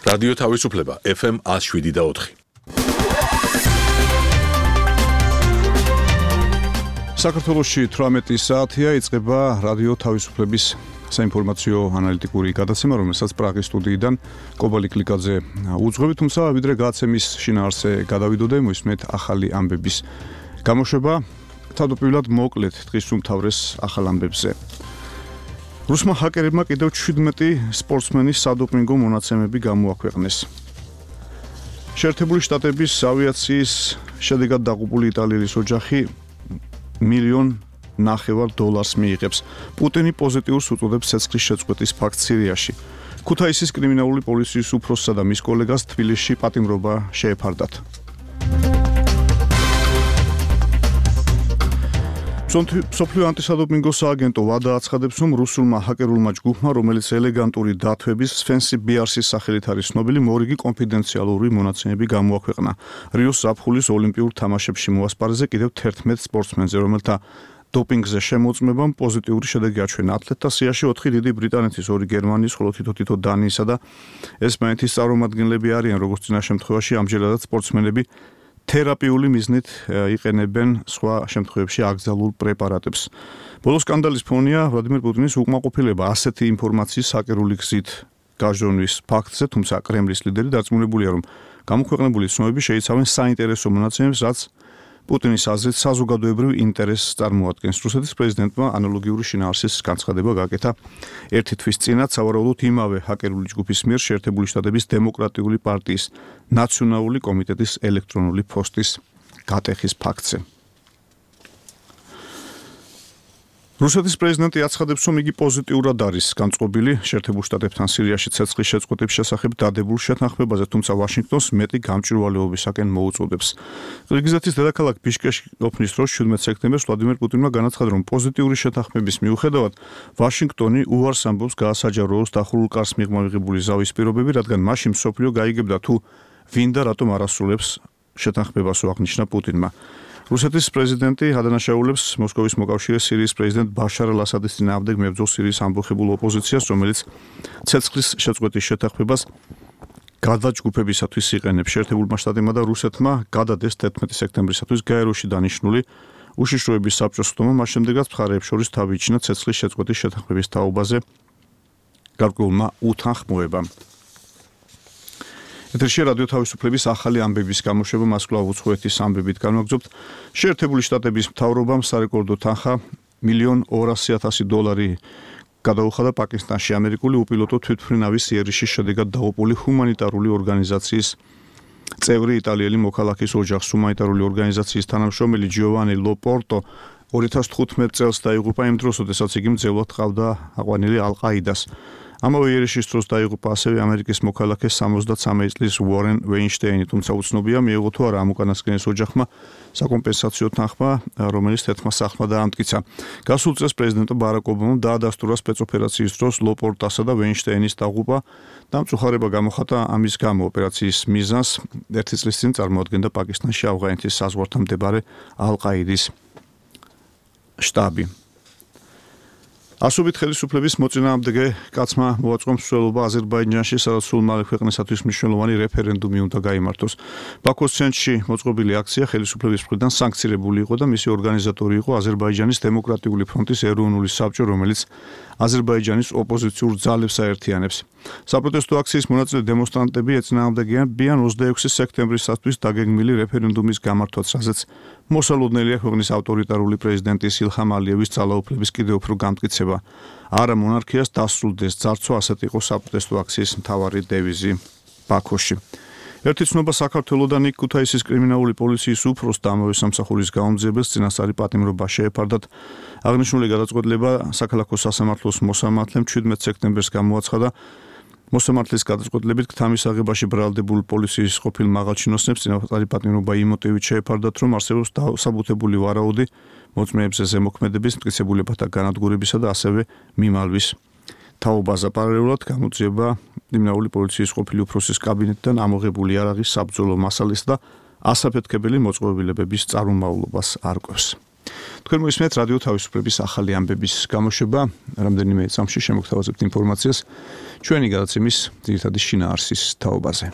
რადიო თავისუფლება FM 107.4. საქართველოში 18 საათია იწყება რადიო თავისუფლების საინფორმაციო ანალიტიკური გადაცემა, რომელსაც პრაღის სტუდიიდან კობალი კლიკაძე უძღვებით, თუმცა ვიდრე გადაცემის შინაარსზე გადავიდოდე, მოისმენთ ახალი ამბების გამოშვება. თავდაპირველად მოკლედ დღის უმთავრეს ახალ ამბებზე. რუსმა ჰაკერებმა კიდევ 17 სპორტსმენის სადოპინგო მონაცემები გამოაქვეყნეს. შეერთებული შტატების ავიაციის შედეგად დაღუპული იტალიის ოჯახი $1.5 million მიიღებს. პუტინი პოზიტიურს უწოდებს ცეცხლის შეწყვეტის ფაქტს სირიაში. ქუთაისის კრიმინალური პოლიციის უფროსსა და მის კოლეგას თბილისში პატიმრობა შეეფარდათ. სოფლიო ანტისადოპინგო სააგენტო ვადა აცხადებს, რომ რუსულმა ჰაკერულმა ჯგუფმა, რომელიც ელეგანტური დათვების Fancy BRC-ის სახელით არის ცნობილი, მორიგი კონფიდენციალური მონაცემები გამოაქვეყნა. რიოს ზაფხულის ოლიმპიურ თამაშებში მოასპარეზე კიდევ 11 სპორტსმენზე, რომელთა დოპინგზე შემოწმებამ პოზიტიური შედეგი აჩვენა. ათლეტთა სიაში 4 დიდი ბრიტანეთის, 2 გერმანიის, ხოლო თითო დანიისა და ესპანეთის წარმომადგენლები არიან, როგორც წინა შემთხვევაში ამჯერადაც სპორტსმენები თერაპიული მიზნით იყენებენ სხვა შემთხვევებში აკრძალულ პრეპარატებს. ბოლო სკანდალის ფონია ვლადიმერ პუტინის უკმაყოფილება ასეთი ინფორმაციის ჰაკერული გზით გაჟონვის ფაქტზე, თუმცა კრემლის ლიდერი დარწმუნებულია, რომ გამოქვეყნებული ცნობები შეიცავენ საინტერესო მონაცემებს, რაც პუტინის აზრით საზოგადოებრივ ინტერესს წარმოადგენს. რუსეთის პრეზიდენტმა ანალოგიური შინაარსის განცხადება გააკეთა ერთი თვის წინათ, სავარაუდოდ იმავე ჰაკერული ჯგუფის მიერ შეერთებული შტატების დემოკრატიული პარტიის ნაციონალური კომიტეტის ელექტრონული ფოსტის გატეხის ფაქტზე. რუსეთის პრეზიდენტი აცხადებს, რომ იგი პოზიტიურად არის განწყობილი შეერთებულ შტატებთან სირიაში ცეცხლის შეწყვეტის შესახებ დადებულ შეთანხმებაზე, თუმცა ვაშინგტონს მეტი გამჭვირვალეობისაკენ მოუწოდებს. ყირგიზეთის დედაქალაქ ბიშკეში ყოფნის დროს 17 სექტემბერს ვლადიმერ პუტინმა განაცხადა, რომ პოზიტიური შეთანხმების მიუხედავად ვაშინგტონი უარს ამბობს გაასაჯაროოს დახურულ კარს მიღმა მიღებული ზავის პირობები, რადგან მაშინ მსოფლიო გაიგებდა თუ ვინ და რატომ არ ასრულებს შეთანხმებას, აღნიშნა პუტინმა. რუსეთის პრეზიდენტი ადანაშაულებს მოსკოვის მოკავშირე სირიის პრეზიდენტ ბაშარ ალ-ასადის წინააღმდეგ მებრძოლ სირიის ამბოხებულ ოპოზიციას, რომელიც ცეცხლის შეწყვეტის შეთანხმებას გადაჯგუფებისათვის იყენებს. შეერთებულმა შტატებმა და რუსეთმა გადადეს 11 სექტემბრისათვის გაეროში დანიშნული უშიშროების საბჭოს ხდომა, მას შემდეგაც მხარეებს შორის თავი იჩინა ცეცხლის შეწყვეტის შეთანხმების თაობაზე გარკვეულმა უთანხმოებამ. ეთერში რადიო თავისუფლების ახალი ამბების გამოშვება, მას კვლავ უცხოეთის ამბებით განვაგრძობთ. შეერთებული შტატების მთავრობამ სარეკორდო თანხა $1.2 გადაუხადა პაკისტანში ამერიკული უპილოტო თვითმფრინავის იერიში შედეგად დაღუპული ჰუმანიტარული ორგანიზაციის წევრი იტალიელი მოქალაქის ოჯახს. ჰუმანიტარული ორგანიზაციის თანამშრომელი ჯიოვანი ლოპორტო 2015 წელს დაიღუპა იმ დროს, როდესაც იგი მძევლად ჰყავდა აყვანილი ალ-ყაიდას. ამავე იერიშის დროს დაიღუპა ასევე ამერიკის მოქალაქე 73 წლის უორენ ვეინშტეინი, თუმცა უცნობია მიიღო თუ არა ამ უკანასკნელის ოჯახმა საკომპენსაციო თანხმა, რომელიც თეთრმა სახლმა დაამტკიცა. გასულ წელს პრეზიდენტ ბარაკ ობამამ დაადასტურა სპეცოპერაციის დროს ლოპორტასა და ვეინშტეინის დაღუპვა და მწუხარება გამოხატა ამის გამო. ოპერაციის მიზანს ერთი წლის წინ წარმოადგენდა პაკისტანში ავღანეთის საზღვართან მდებარე ალ-ყაიდის შტაბი. ასობით ხელისუფლების მოწინააღმდეგე კაცმა მოაწყო მსვლელობა აზერბაიჯანში, სადაც სულ მალე ქვეყნისათვის მნიშვნელოვანი რეფერენდუმი უნდა გაიმართოს. ბაქოს ცენტრში მოწყობილი აქცია ხელისუფლების მხრიდან სანქცირებული იყო და მისი ორგანიზატორი იყო აზერბაიჯანის დემოკრატიული ფრონტის ეროვნული საბჭო, რომელიც აზერბაიჯანის ოპოზიციურ ძალებს აერთიანებს. საპროტესტო აქციის მონაწილე დემონსტრანტები ეწინააღმდეგებიან 26 სექტემბრისათვის დაგეგმილი რეფერენდუმის გამართვას, რაზეც მოსალოდნელია ქვეყნის ავტორიტარული პრეზიდენტის ილჰამ ალიევის ძალაუფლების კიდევ უფრო გამტკიცება. არა მონარქიას დასრულდეს ძარცვა, ასეთ იყო საპროტესტო აქციის მთავარი დევიზი ბაქოში. ერთი ცნობა საქართველოდან იქ ქუთაისის კრიმინალური პოლიციის უფროს და ამავე სამსახურის გაუმძიებელს წინასწარი პატიმრობა შეეფარდათ. აღნიშნული გადაწყვეტილება საქალაქო სასამართლოს მოსამართლემ 17 სექტემბერს გამოაცხადა. მოსამართლის გადაწყვეტილებით ქთამის აღებაში ბრალდებულ პოლიციის ყოფილ მაღალჩინოსნებს წინასწარი პატიმრობა იმ მოტივით შეეფარდათ, რომ არსებობს დასაბუთებული ვარაუდი მოწმეებზე ზემოქმედების, მტკიცებულებათა განადგურებისა და ასევე მიმალვის თაობაზე. პარალელურად გამოძიება კრიმინალური პოლიციის ყოფილი უფროსის კაბინეტიდან ამოღებული იარაღის საბრძოლო მასალის და ასაფეთქებელი მოწყობილებების წარმომავლობას არკვევს. თქვენ მოისმენთ რადიო თავისუფლების ახალი ამბების გამოშვება, რამდენიმე წამში შემოგთავაზებთ ინფორმაციას ჩვენი გადაცემის ძირითადი შინაარსის თაობაზე.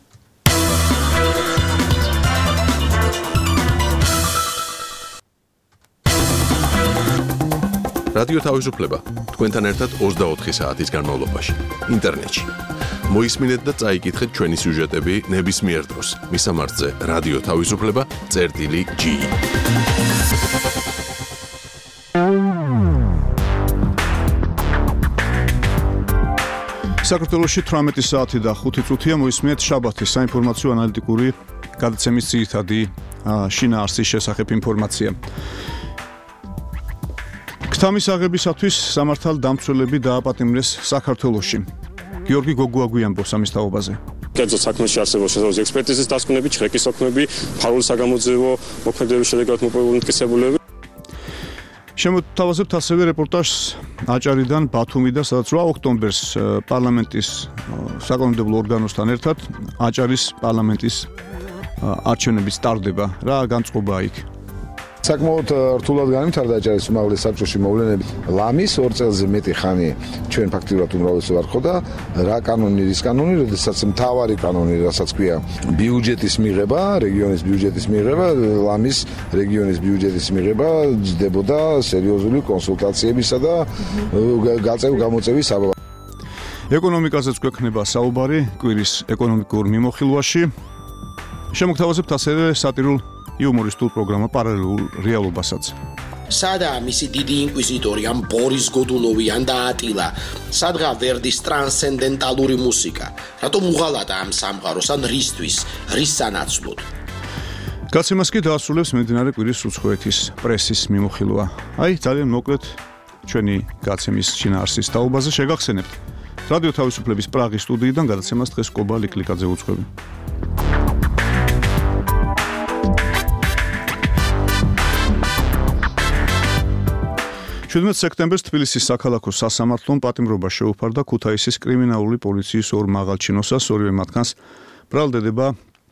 რადიო თავისუფლება თქვენთან ერთად 24 საათის განმავლობაში ინტერნეტში. მოისმინეთ და წაიკითხეთ ჩვენი სიუჟეტები ნებისმიერ დროს მისამართზე რადიო თავისუფლება.gi. საქართველოში 18 საათი და 5 წუთია მოისმინეთ შაბათის საინფორმაციო ანალიტიკური გადაცემის ძირითადი შინაარსის შესახებ ინფორმაცია. ქთამის აღებისათვის სამართალდამცველები დააპატიმრეს საქართველოში. გიორგი გოგუა გვიამბობს ამის თაობაზე. კერძო საქმეში არსებობს შესაძლოა ექსპერტიზის დასკვნები, ჩხეკის საქმეები, ფარული საგამოძიებო მოქმედების შედეგად მოპოვებული მტკიცებულებები. შემოთავაზებთ ასევე რეპორტაჟს აჭარიდან ბათუმიდან, სადაც 8 ოქტომბერს პარლამენტის საკანონმდებლო ორგანოსთან ერთად აჭარის პარლამენტის არჩევნები სტარდება. რა განწყობაა იქ? საკმაოდ რთულად განვითარდა აჭარის უმაღლეს საბჭოში მოვლენები. ლამის 2 წელზე მეტი ხანი ჩვენ ფაქტიურად უმრავლესობა ვარ ხო და რა კანონი, რის კანონი, როდესაც მთავარი კანონი, რასაც ქვია, ბიუჯეტის მიღება, რეგიონის ბიუჯეტის მიღება, ლამის რეგიონის ბიუჯეტის მიღება ჯდებოდა სერიოზული კონსულტაციებისა და გამოწევის საბაბად. ეკონომიკაზეც გვექნება საუბარი კვირის ეკონომიკურ მიმოხილვაში. შემოგთავაზებთ ასევე სატირულ იუმორისტულ პროგრამა პარალელურ რეალობასაც. სადაა მისი დიდი ინკვიზიტორი ამ ბორის გოდუნოვი ან და ატილა? სადღა ვერდის ტრანსცენდენტალური მუსიკა? რატომ უღალატა ამ სამყაროს ან რისთვის, რის სანაცვლოდ? გაცემას კი დაასრულებს მიმდინარე კვირის უცხოეთის პრესის მიმოხილვა. აი, ძალიან მოკლედ ჩვენი გაცემის შინაარსის თაობაზე შეგახსენებთ. რადიო თავისუფლების პრაღის სტუდიიდან გადაცემას დღეს კობა ლიკლიკაძე უძღვები. 17 სექტემბერს თბილისის საქალაქო სასამართლომ პატიმრობა შეუფარდა ქუთაისის კრიმინალური პოლიციის ორ მაღალჩინოსას, ორივე მათგანს ბრალდება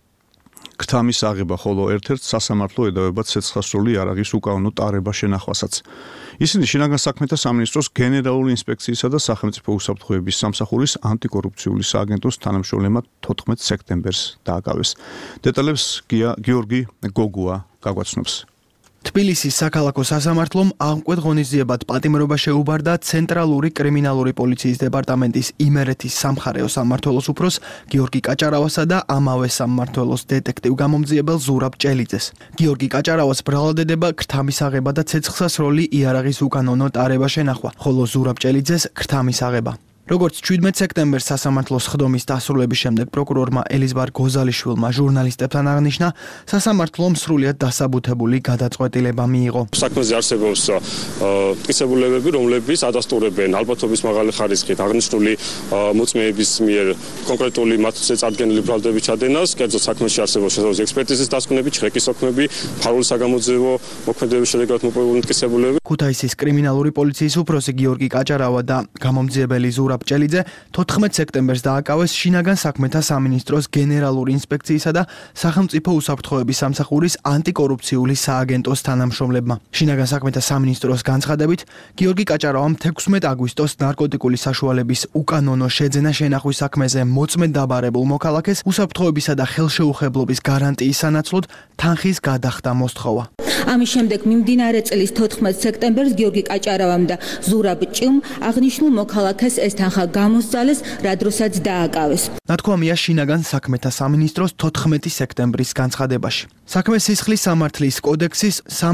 ქთამის აღება, ხოლო ერთ-ერთ სასამართლო ედავება ცეცხლსროლი იარაღის უკანონო ტარება შენახვასაც. ისინი შინაგან საქმეთა სამინისტროს გენერალური ინსპექციისა და სახელმწიფო უსაფრთხოების სამსახურის ანტიკორუფციული სააგენტოს თანამშრომლებმა 14 სექტემბერს დააკავეს. დეტალებს გიორგი გოგუა გაგვაცნობს. თბილისის საქალაქო სასამართლომ ამკვეთ ღონისძიებად პატიმრობა შეუბარდა ცენტრალური კრიმინალური პოლიციის დეპარტამენტის იმერეთის სამხარეო სამმართველოს უფროს გიორგი კაჭარავასა და ამავე სამმართველოს დეტექტივ გამომძიებელ ზურაბ ჭელიძეს. გიორგი კაჭარავას ბრალდებება ქრთამის აღება და ცეცხლსასროლი იარაღის უკანონო ტარება შენახვა, ხოლო ზურაბ ჭელიძეს ქრთამის აღება. როგორც 17 სექტემბერს სასამართლოს ხდომის დასრულების შემდეგ პროკურორმა ელიზბარ გოზალიშვილმა ჟურნალისტებთან აღნიშნა, სასამართლომ სრულიად დასაბუთებული გადაწყვეტილება მიიღო. საქმეზე არსებობს მტკიცებულებები, რომლებიც ადასტურებენ ალბათობის მაღალი ხარისხით აღნიშნული მოწმეების მიერ კონკრეტული მათზე წარდგენილი ბრალდების ჩადენას, კერძო საქმეში არსებობს შესაძლოა ექსპერტიზის დასკვნები, ჩხეკის საქმეები, ფარული საგამოძიებო მოქმედების შედეგად მოპოვებული მტკიცებულებები. ქუთაისის კრიმინალური პოლიციის უფროსი გიორგი კაჭარავა და გამომძიებელი ზურაბ ჭელიძე 14 სექტემბერს დააკავეს შინაგან საქმეთა სამინისტროს გენერალური ინსპექციისა და სახელმწიფო უსაფრთხოების სამსახურის ანტიკორუფციული სააგენტოს თანამშრომლებმა. შინაგან საქმეთა სამინისტროს განცხადებით, გიორგი კაჭარავამ 16 აგვისტოს ნარკოტიკული საშუალების უკანონო შეძენა შენახვის საქმეზე მოწმედ დაბარებულ მოქალაქეს უსაფრთხოებისა და ხელშეუხებლობის გარანტიის სანაცვლოდ თანხის გადახდა მოსთხოვა. ამის შემდეგ მიმდინარე წლის 14 სექტემბერს გიორგი კაჭარავამ და ზურაბ ჭილმ აღნიშნულ მოქალაქეს ეს თანხა გამოსცალეს, რა დროსაც დააკავეს. ნათქვამია შინაგან საქმეთა სამინისტროს 14 სექტემბრის განცხადებაში. საქმე სისხლის სამართლის კოდექსის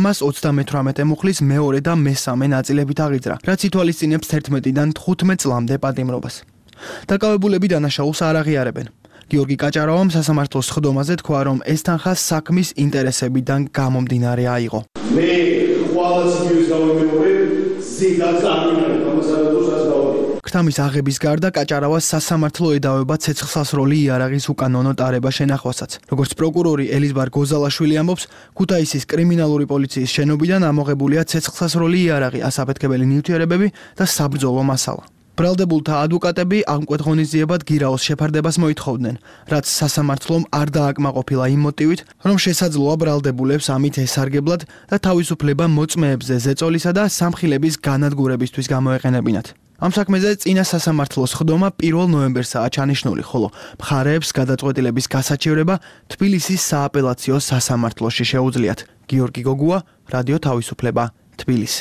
328 მუხლის მეორე და მესამე ნაწილებით აღიძრა, რაც ითვალისწინებს 11-დან 15 წლამდე პატიმრობას. დაკავებულები დანაშაულს არ აღიარებენ. გიორგი კაჭარავამ სასამართლოს ხდომაზე თქვა, რომ ეს თანხა საქმის ინტერესებიდან გამომდინარე აიღო. მე ყოველს ის გავიმეორე, ზედაც ამიტომ სამსახურსაც გავაკეთე. ქთამის აღების გარდა კაჭარავას სასამართლო ედავება ცეცხლსასროლი იარაღის უკანონო ტარება შენახვასაც. როგორც პროკურორი ელიზბარ გოზალაშვილი ამბობს, ქუთაისის კრიმინალური პოლიციის შენობიდან ამოღებულია ცეცხლსასროლი იარაღი, ასაფეთქებელი ნივთიერებები და საბრძოლო მასალა. ბრალდებულთა ადვოკატები ამკვეთ ღონისძიებად გირაოს შეფარდებას მოითხოვდნენ, რაც სასამართლომ არ დააკმაყოფილა იმ მოტივით, რომ შესაძლოა ბრალდებულებს ამით ესარგებლად და თავისუფლება მოწმეებზე ზეწოლისა და სამხილების განადგურებისთვის გამოეყენებინათ. ამ საქმეზე წინა სასამართლოს ხდომა 1 ნოემბერსაა ჩანიშნული, ხოლო მხარეებს გადაწყვეტილების გასაჩივრება თბილისის სააპელაციო სასამართლოში შეუძლიათ. გიორგი გოგუა, რადიო თავისუფლება, თბილისი.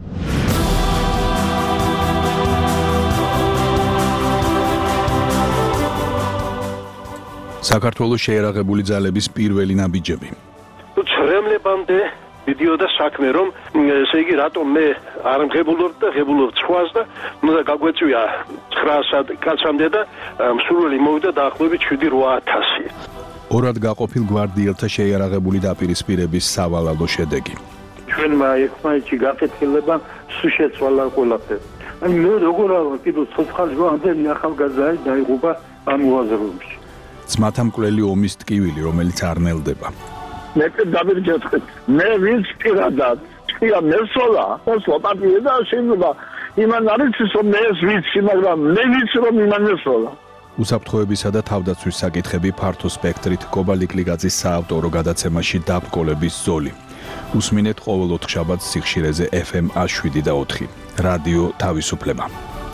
საქართველოს შეერაღებული ძალების პირველი ნაბიჯები. ცრემლებამდე მიდიოდა საქმე, რომ ესე იგი რატომ მე არ მღებულობ და ღებულობ ცხვას და უნდა გაგვეწვია 900 კაცამდე და მსურველი მოვიდა დაახლოებით 7-8000. ორად გაყოფილ გვარდიელთა შეიარაღებული დაპირისპირების სავალალო შედეგი. ჩვენმა ერთმანეთში გაკეთილება სულ შეცვალა ყველაფერი. აი მე როგორ არა კიდევ ცოცხალი ამდენი ახალგაზრდა დაიღუპა ამ უაზროებში. ძმათა მკვლელი ომის ტკივილი, რომელიც არ ნელდება. მე დავირჯეთქეთ. მე ვინც პირადად ჭია მესოლა, ოსო პარტია და შეიძლება იმან არის რომ მე ვიცი, მაგრამ მე ვიცი რომ იმან მესოლა. უსაფრთხოებისა და თავდაცვის საკითხები ფართო სპექტრით კობალიკლიგაძის საავტორო გადაცემაში დაბრკოლების ზოლი. უსმინეთ ყოველ 4 შაბათს სიხშირეზე FM 107.4. რადიო თავისუფლება.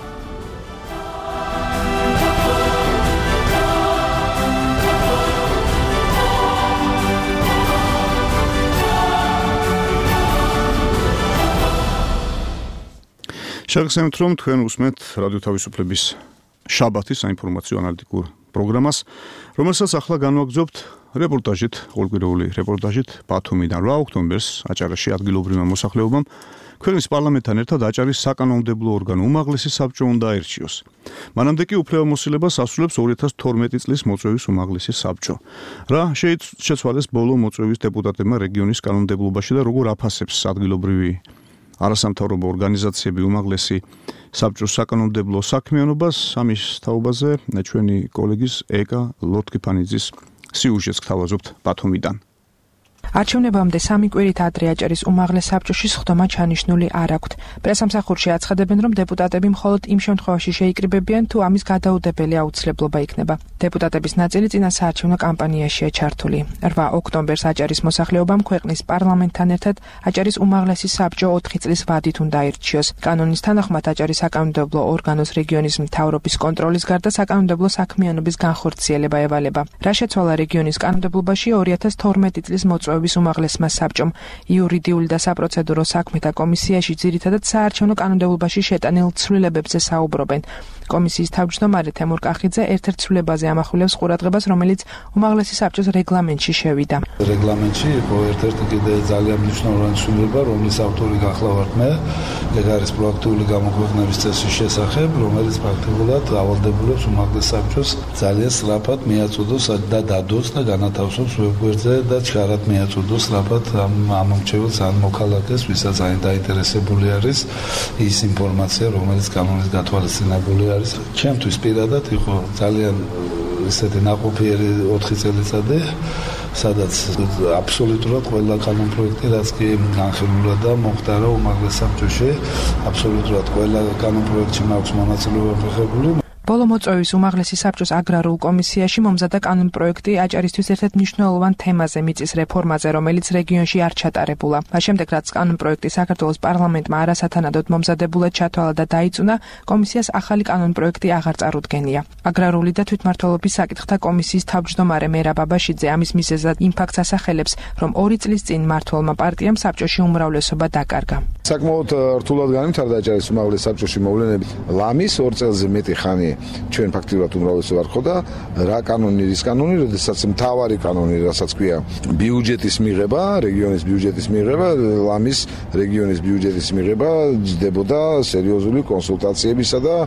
შეგახსენებთ, რომ თქვენ უსმენთ რადიო თავისუფლების შაბათის საინფორმაციო ანალიტიკურ პროგრამას, რომელსაც ახლა განვაგრძობთ რეპორტაჟით, ყოველკვირეული რეპორტაჟით ბათუმიდან 8 ოქტომბერს აჭარაში ადგილობრივმა მოსახლეობამ ქვეყნის პარლამენტთან ერთად აჭარის საკანონმდებლო ორგანო უმაღლესი საბჭო უნდა აირჩიოს. მანამდე კი უფლებამოსილებას ასრულებს 2012 წლის მოწვევის უმაღლესი საბჭო. რა შეცვალეს ბოლო მოწვევის დეპუტატებმა რეგიონის კანონმდებლობაში და როგორ აფასებს ადგილობრივი არასამთავრობო ორგანიზაციები უმაღლესი საბჭოს საკანონმდებლო საქმიანობას, ამის თაობაზე ჩვენი კოლეგის ეკა ლოტკიფანიძის სიუჟეტს გთავაზობთ ბათუმიდან. არჩევნებამდე 3 კვირით ადრე აჭარის უმაღლეს საბჭოში სხდომა ჩანიშნული არ აქვთ. პრესამსახურში აცხადებენ, რომ დეპუტატები მხოლოდ იმ შემთხვევაში შეიკრიბებიან, თუ ამის გადაუდებელი აუცილებლობა იქნება. დეპუტატების ნაწილი წინა საარჩევნო კამპანიაშია ჩართული. 8 ოქტომბერს აჭარის მოსახლეობამ ქვეყნის პარლამენტთან ერთად აჭარის უმაღლესი საბჭო 4 წლის ვადით უნდა აირჩიოს. კანონის თანახმად აჭარის საკანონმდებლო ორგანოს რეგიონის მთავრობის კონტროლის გარდა საკანონმდებლო საქმიანობის განხორციელება ევალება. რა შეცვალა რეგიონის კანონმდებლობაში 2012 წლის მოწვევის უმაღლესმა საბჭომ იურიდიული და საპროცედურო საქმეთა კომისიაში ძირითადად საარჩევნო კანონმდებლობაში შეტანილ ცვლილებებზე საუბრობენ. კომისიის თავმჯდომარე თემურ კახიძე ერთ-ერთ ცვლილებაზე ამახვილებს ყურადღებას, რომელიც უმაღლესი საბჭოს რეგლამენტში შევიდა. რეგლამენტში იყო ერთ-ერთი კიდე ძალიან მნიშვნელოვანი ცვლილება, რომლის ავტორი გახლავართ მე, ეგ არის პროაქტიული გამოქვეყნების წესის შესახებ, რომელიც პრაქტიკულად ავალდებულებს უმაღლეს საბჭოს ძალიან სწრაფად მიაწოდოს და დადოს და განათავსოს ვებგვერდზე და ჩქარად მიაწოდოს სწრაფად ამ ამომრჩეველს ან მოქალაქეს, ვისაც დაინტერესებული არის ის ინფორმაცია, რომელიც კანონის გათვალისწინებული არის. ჩემთვის პირადად იყო ძალიან ესეთი ნაყოფიერი 4 წელიწადი, სადაც აბსოლუტურად ყველა კანონპროექტი, რაც კი განხილულა და მომხდარა უმაღლეს საბჭოში, აბსოლუტურად ყველა კანონპროექტში მაქვს მონაწილეობა მიღებული. ბოლო მოწვევის უმაღლესი საბჭოს აგრარულ კომისიაში მომზადდა კანონპროექტი აჭარისთვის ერთ-ერთ მნიშვნელოვან თემაზე, მიწის რეფორმაზე, რომელიც რეგიონში არ ჩატარებულა. მას შემდეგ, რაც კანონპროექტი საქართველოს პარლამენტმა არასათანადოდ მომზადებულად ჩათვალა და დაიწუნა, კომისიას ახალი კანონპროექტი აღარ წარუდგენია. აგრარული და თვითმმართველობის საკითხთა კომისიის თავმჯდომარე მერაბ აბაშიძე ამის მიზეზად იმ ფაქტს ასახელებს, რომ 2 წლის წინ მმართველმა პარტიამ საბჭოში უმრავლესობა დაკარგა. საკმაოდ რთულად განვითარდა აჭარის უმაღლეს საბჭოში მოვლენები. ლამის 2 წელზე მეტი ხანი ჩვენ ფაქტიურად უმრავლესობა არ ხოდა. რა კანონი, რის კანონი, როდესაც მთავარი კანონი, რასაც ქვია ბიუჯეტის მიღება, რეგიონის ბიუჯეტის მიღება, ლამის რეგიონის ბიუჯეტის მიღება ჯდებოდა სერიოზული კონსულტაციებისა და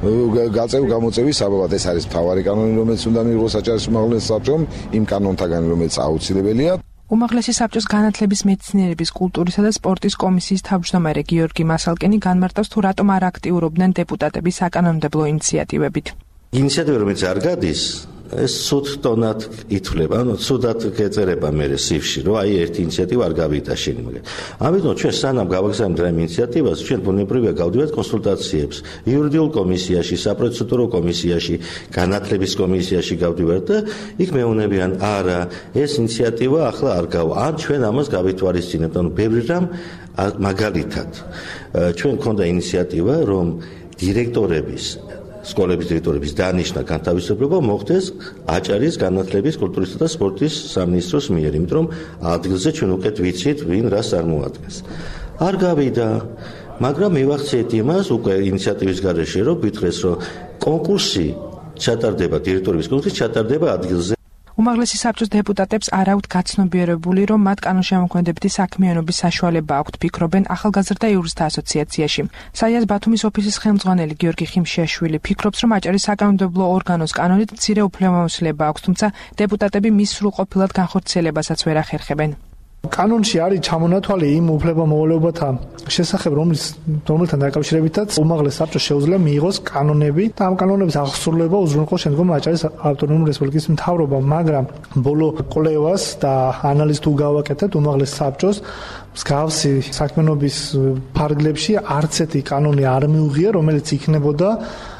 გამოწევის საბაბად. ეს არის მთავარი კანონი, რომელიც უნდა მიიღოს აჭარის უმაღლეს საბჭომ, იმ კანონთაგანი, რომელიც აუცილებელია. უმაღლესი საბჭოს განათლების, მეცნიერების, კულტურისა და სპორტის კომისიის თავმჯდომარე გიორგი მასალკენი განმარტავს, თუ რატომ არ აქტიურობდნენ დეპუტატები საკანონმდებლო ინიციატივებით. ინიციატივა რომელიც არ გადის, ეს ცუდ ტონად ითვლება, ანუ ცუდად გეწერება მე სივში, რომ აი ერთი ინიციატივა არ გავიდა შენ მაგ. ამიტომ ჩვენ სანამ გავაგზავნებთ რა ინიციატივას, ჩვენ ბუნებრივია გავდივართ კონსულტაციებს იურიდიულ კომისიაში, საპროცედურო კომისიაში, განათლების კომისიაში გავდივართ და იქ მეუბნებიან, არა, ეს ინიციატივა ახლა არ გავა. ან ჩვენ ამას გავითვალისწინებთ, ანუ ბევრი რამ მაგალითად ჩვენ გქონდა ინიციატივა, რომ დირექტორების სკოლების დირექტორების დანიშნა განთავისუფლება მოხდეს აჭარის განათლების, კულტურისა და სპორტის სამინისტროს მიერ, იმიტომ რომ ადგილზე ჩვენ უკეთ ვიცით, ვინ რას წარმოადგენს. არ გავიდა, მაგრამ მივახციეთ იმას უკვე ინიციატივის გარეშე, რომ გითხრეს, რომ კონკურსი ჩატარდება, დირექტორების კონკურსი ჩატარდება ადგილზე. უმაღლესი საბჭოს დეპუტატებს არ აქვთ გაცნობიერებული, რომ მათ კანონშემოქმედებითი საქმიანობის საშუალება აქვთ, ფიქრობენ ახალგაზრდა იურისტთა ასოციაციაში. საიას ბათუმის ოფისის ხელმძღვანელი გიორგი ხიმშიაშვილი ფიქრობს, რომ აჭარის საკანონმდებლო ორგანოს კანონით მცირე უფლებამოსილება აქვს, თუმცა დეპუტატები მის სრულყოფილად განხორციელებასაც ვერ ახერხებენ. კანონში არის ჩამონათვალი იმ უფლებამოვალეობათა შესახებ, რომელთან დაკავშირებითაც უმაღლეს საბჭოს შეუძლია მიიღოს კანონები და ამ კანონების აღსრულება უზრუნველყოს შემდგომ აჭარის ავტონომიური რესპუბლიკის მთავრობამ, მაგრამ ბოლო კვლევას და ანალიზს თუ გავაკეთებთ უმაღლეს საბჭოს მსგავსი საქმიანობის ფარგლებში არც ერთი კანონი არ მიუღია, რომელიც იქნებოდა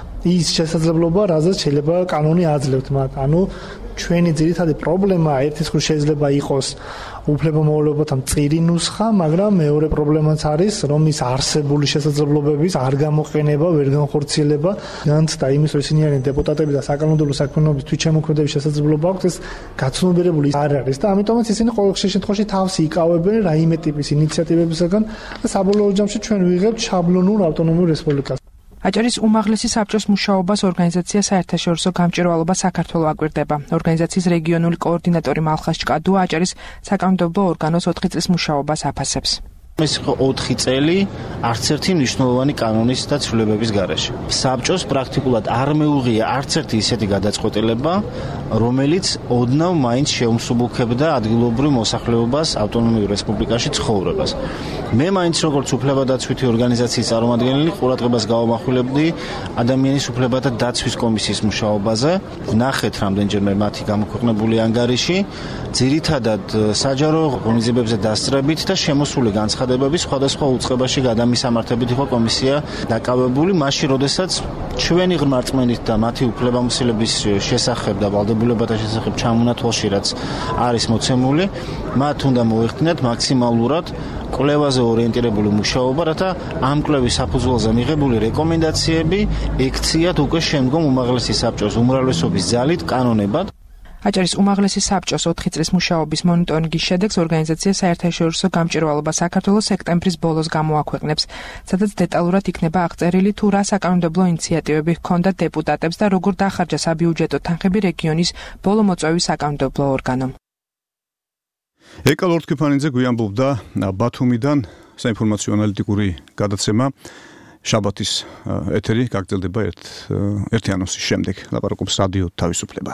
ის შესაძლებლობა, რაზეც შეიძლება კანონი აძლევთ მათ. ანუ ჩვენი ძირითადი პრობლემა ერთის მხრივ შეიძლება იყოს უფლებამოვალეობათა მწირი ნუსხა, მაგრამ მეორე პრობლემაც არის, რომ ის არსებული შესაძლებლობების არ გამოყენება, ვერ განხორციელება, განცდა იმის, რომ ისინი არიან დეპუტატები და საკანონმდებლო საქმიანობის თვითშემოქმედების შესაძლებლობა აქვს, ეს გაცნობიერებული არ არის და ამიტომაც ისინი ყოველ შემთხვევაში თავს იკავებენ რაიმე ტიპის ინიციატივებისგან და საბოლოო ჯამში ჩვენ ვიღებთ შაბლონურ ავტონომიურ რესპუბლიკას. აჭარის უმაღლესი საბჭოს მუშაობას ორგანიზაცია საერთაშორისო გამჭირვალობა საქართველოს აკვირდება. ორგანიზაციის რეგიონული კოორდინატორი მალხას ჭკადუა აჭარის საკანონმდებლო ორგანოს 4 წლის მუშაობას აფასებს. ეს იყო 4 წელი არც ერთი მნიშვნელოვანი კანონის და ცვლილებების გარეშე. საბჭოს პრაქტიკულად არ მეუღია არც ერთი ისეთი გადაწყვეტილება, რომელიც ოდნავ მაინც შეუმსუბუქებდა ადგილობრივ მოსახლეობას ავტონომიურ რესპუბლიკაში ცხოვრებას. მე მაინც როგორც უფლებადაცვითი ორგანიზაციის წარმომადგენელი ყურადღებას გავამახვილებდი ადამიანის უფლებათა დაცვის კომისიის მუშაობაზე. ვნახეთ რამდენჯერმე მათი გამოქვეყნებული ანგარიში, ძირითადად საჯარო ღონისძიებებზე დასწრებით და შემოსული განცხადებების სხვადასხვა უწყებაში გადამისამართებით იყო კომისია დაკავებული, მაშინ როდესაც ჩვენი ღრმა რწმენით და მათი უფლებამოსილების შესახებ და ვალდებულებათა შესახებ ჩამონათვალში რაც არის მოცემული, მათ უნდა მოეხდინათ მაქსიმალურად კვლევაზე ორიენტირებული მუშაობა, რათა ამ კვლევის საფუძველზე მიღებული რეკომენდაციები ექციათ უკვე შემდგომ უმაღლესი საბჭოს უმრავლესობის ძალით კანონებად. აჭარის უმაღლესი საბჭოს 4 წლის მუშაობის მონიტორინგის შედეგს ორგანიზაცია საერთაშორისო გამჭირვალობა საქართველოს სექტემბრის ბოლოს გამოაქვეყნებს, სადაც დეტალურად იქნება აღწერილი თუ რა საკანონმდებლო ინიციატივები ჰქონდა დეპუტატებს და როგორ დახარჯა საბიუჯეტო თანხები რეგიონის ბოლომოწვევის საკანონმდებლო ორგანომ. ეკა ლორდ-კიფანიძე გვიამბობდა ბათუმიდან საინფორმაციო ანალიტიკური გადაცემა შაბათის ეთერი გაგრძელდება ერთი ანონსის შემდეგ. ლაპარაკობს რადიო თავისუფლება.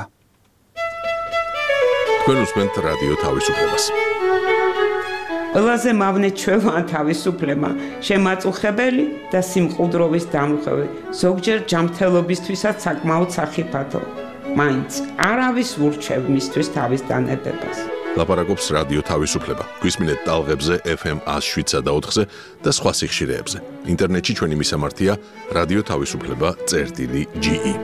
თქვენ უსმენთ რადიო თავისუფლებას. ყველაზე მავნე ჩვევა თავისუფლება, შემაწუხებელი და სიმყუდროვის დამხევი, ზოგჯერ ჯანმრთელობისთვისაც საკმაოდ სახიფათო. მაინც არავის ურჩევ მისთვის თავის დანებებას. ლაპარაკობს რადიო თავისუფლება. გვისმინეთ ტალღებზე FM 107.4-ზე და სხვა სიხშირეებზე. ინტერნეტში ჩვენი მისამართია რადიო თავისუფლება.ge.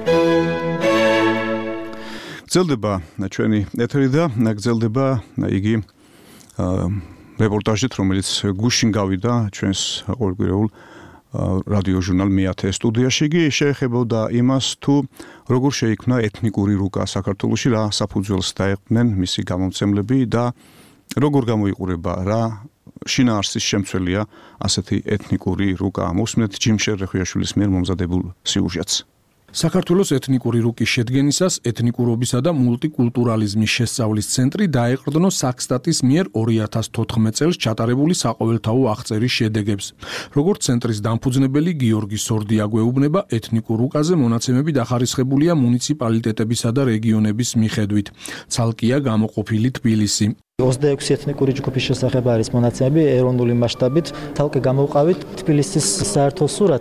გრძელდება ჩვენი ეთერი და გრძელდება იგი რეპორტაჟით, რომელიც გუშინ გავიდა ჩვენს ყოველკვირეულ რადიო ჟურნალ მეათე სტუდიაში. იგი შეეხებოდა იმას, თუ როგორ შეიქმნა ეთნიკური რუკა საქართველოში, რა საფუძველს დაეყრნენ მისი გამომცემლები და როგორ გამოიყურება, რა შინაარსის შემცველია ასეთი ეთნიკური რუკა. მოსმენთ ჯიმ შერეხიაშვილის მიერ მომზადებულ სიუჟეტს. საქართველოს ეთნიკური რუკის შედგენისას ეთნიკურობისა და მულტიკულტურალიზმის შესწავლის ცენტრი დაეყრდნო საქსტატის მიერ 2014 წელს ჩატარებული საყოველთაო აღწერის შედეგებს. როგორც ცენტრის დამფუძნებელი გიორგი სორდი აგვეუბნება, ეთნიკურ რუკაზე მონაცემები დახარისხებულია მუნიციპალიტეტებისა და რეგიონების მიხედვით. ცალკეა გამოყოფილი თბილისი. 26 ეთნიკური ჯგუფის შესახებ არის მონაცემები ეროვნული მასშტაბით. თალკე გამოვყავით თბილისის საერთო სურათი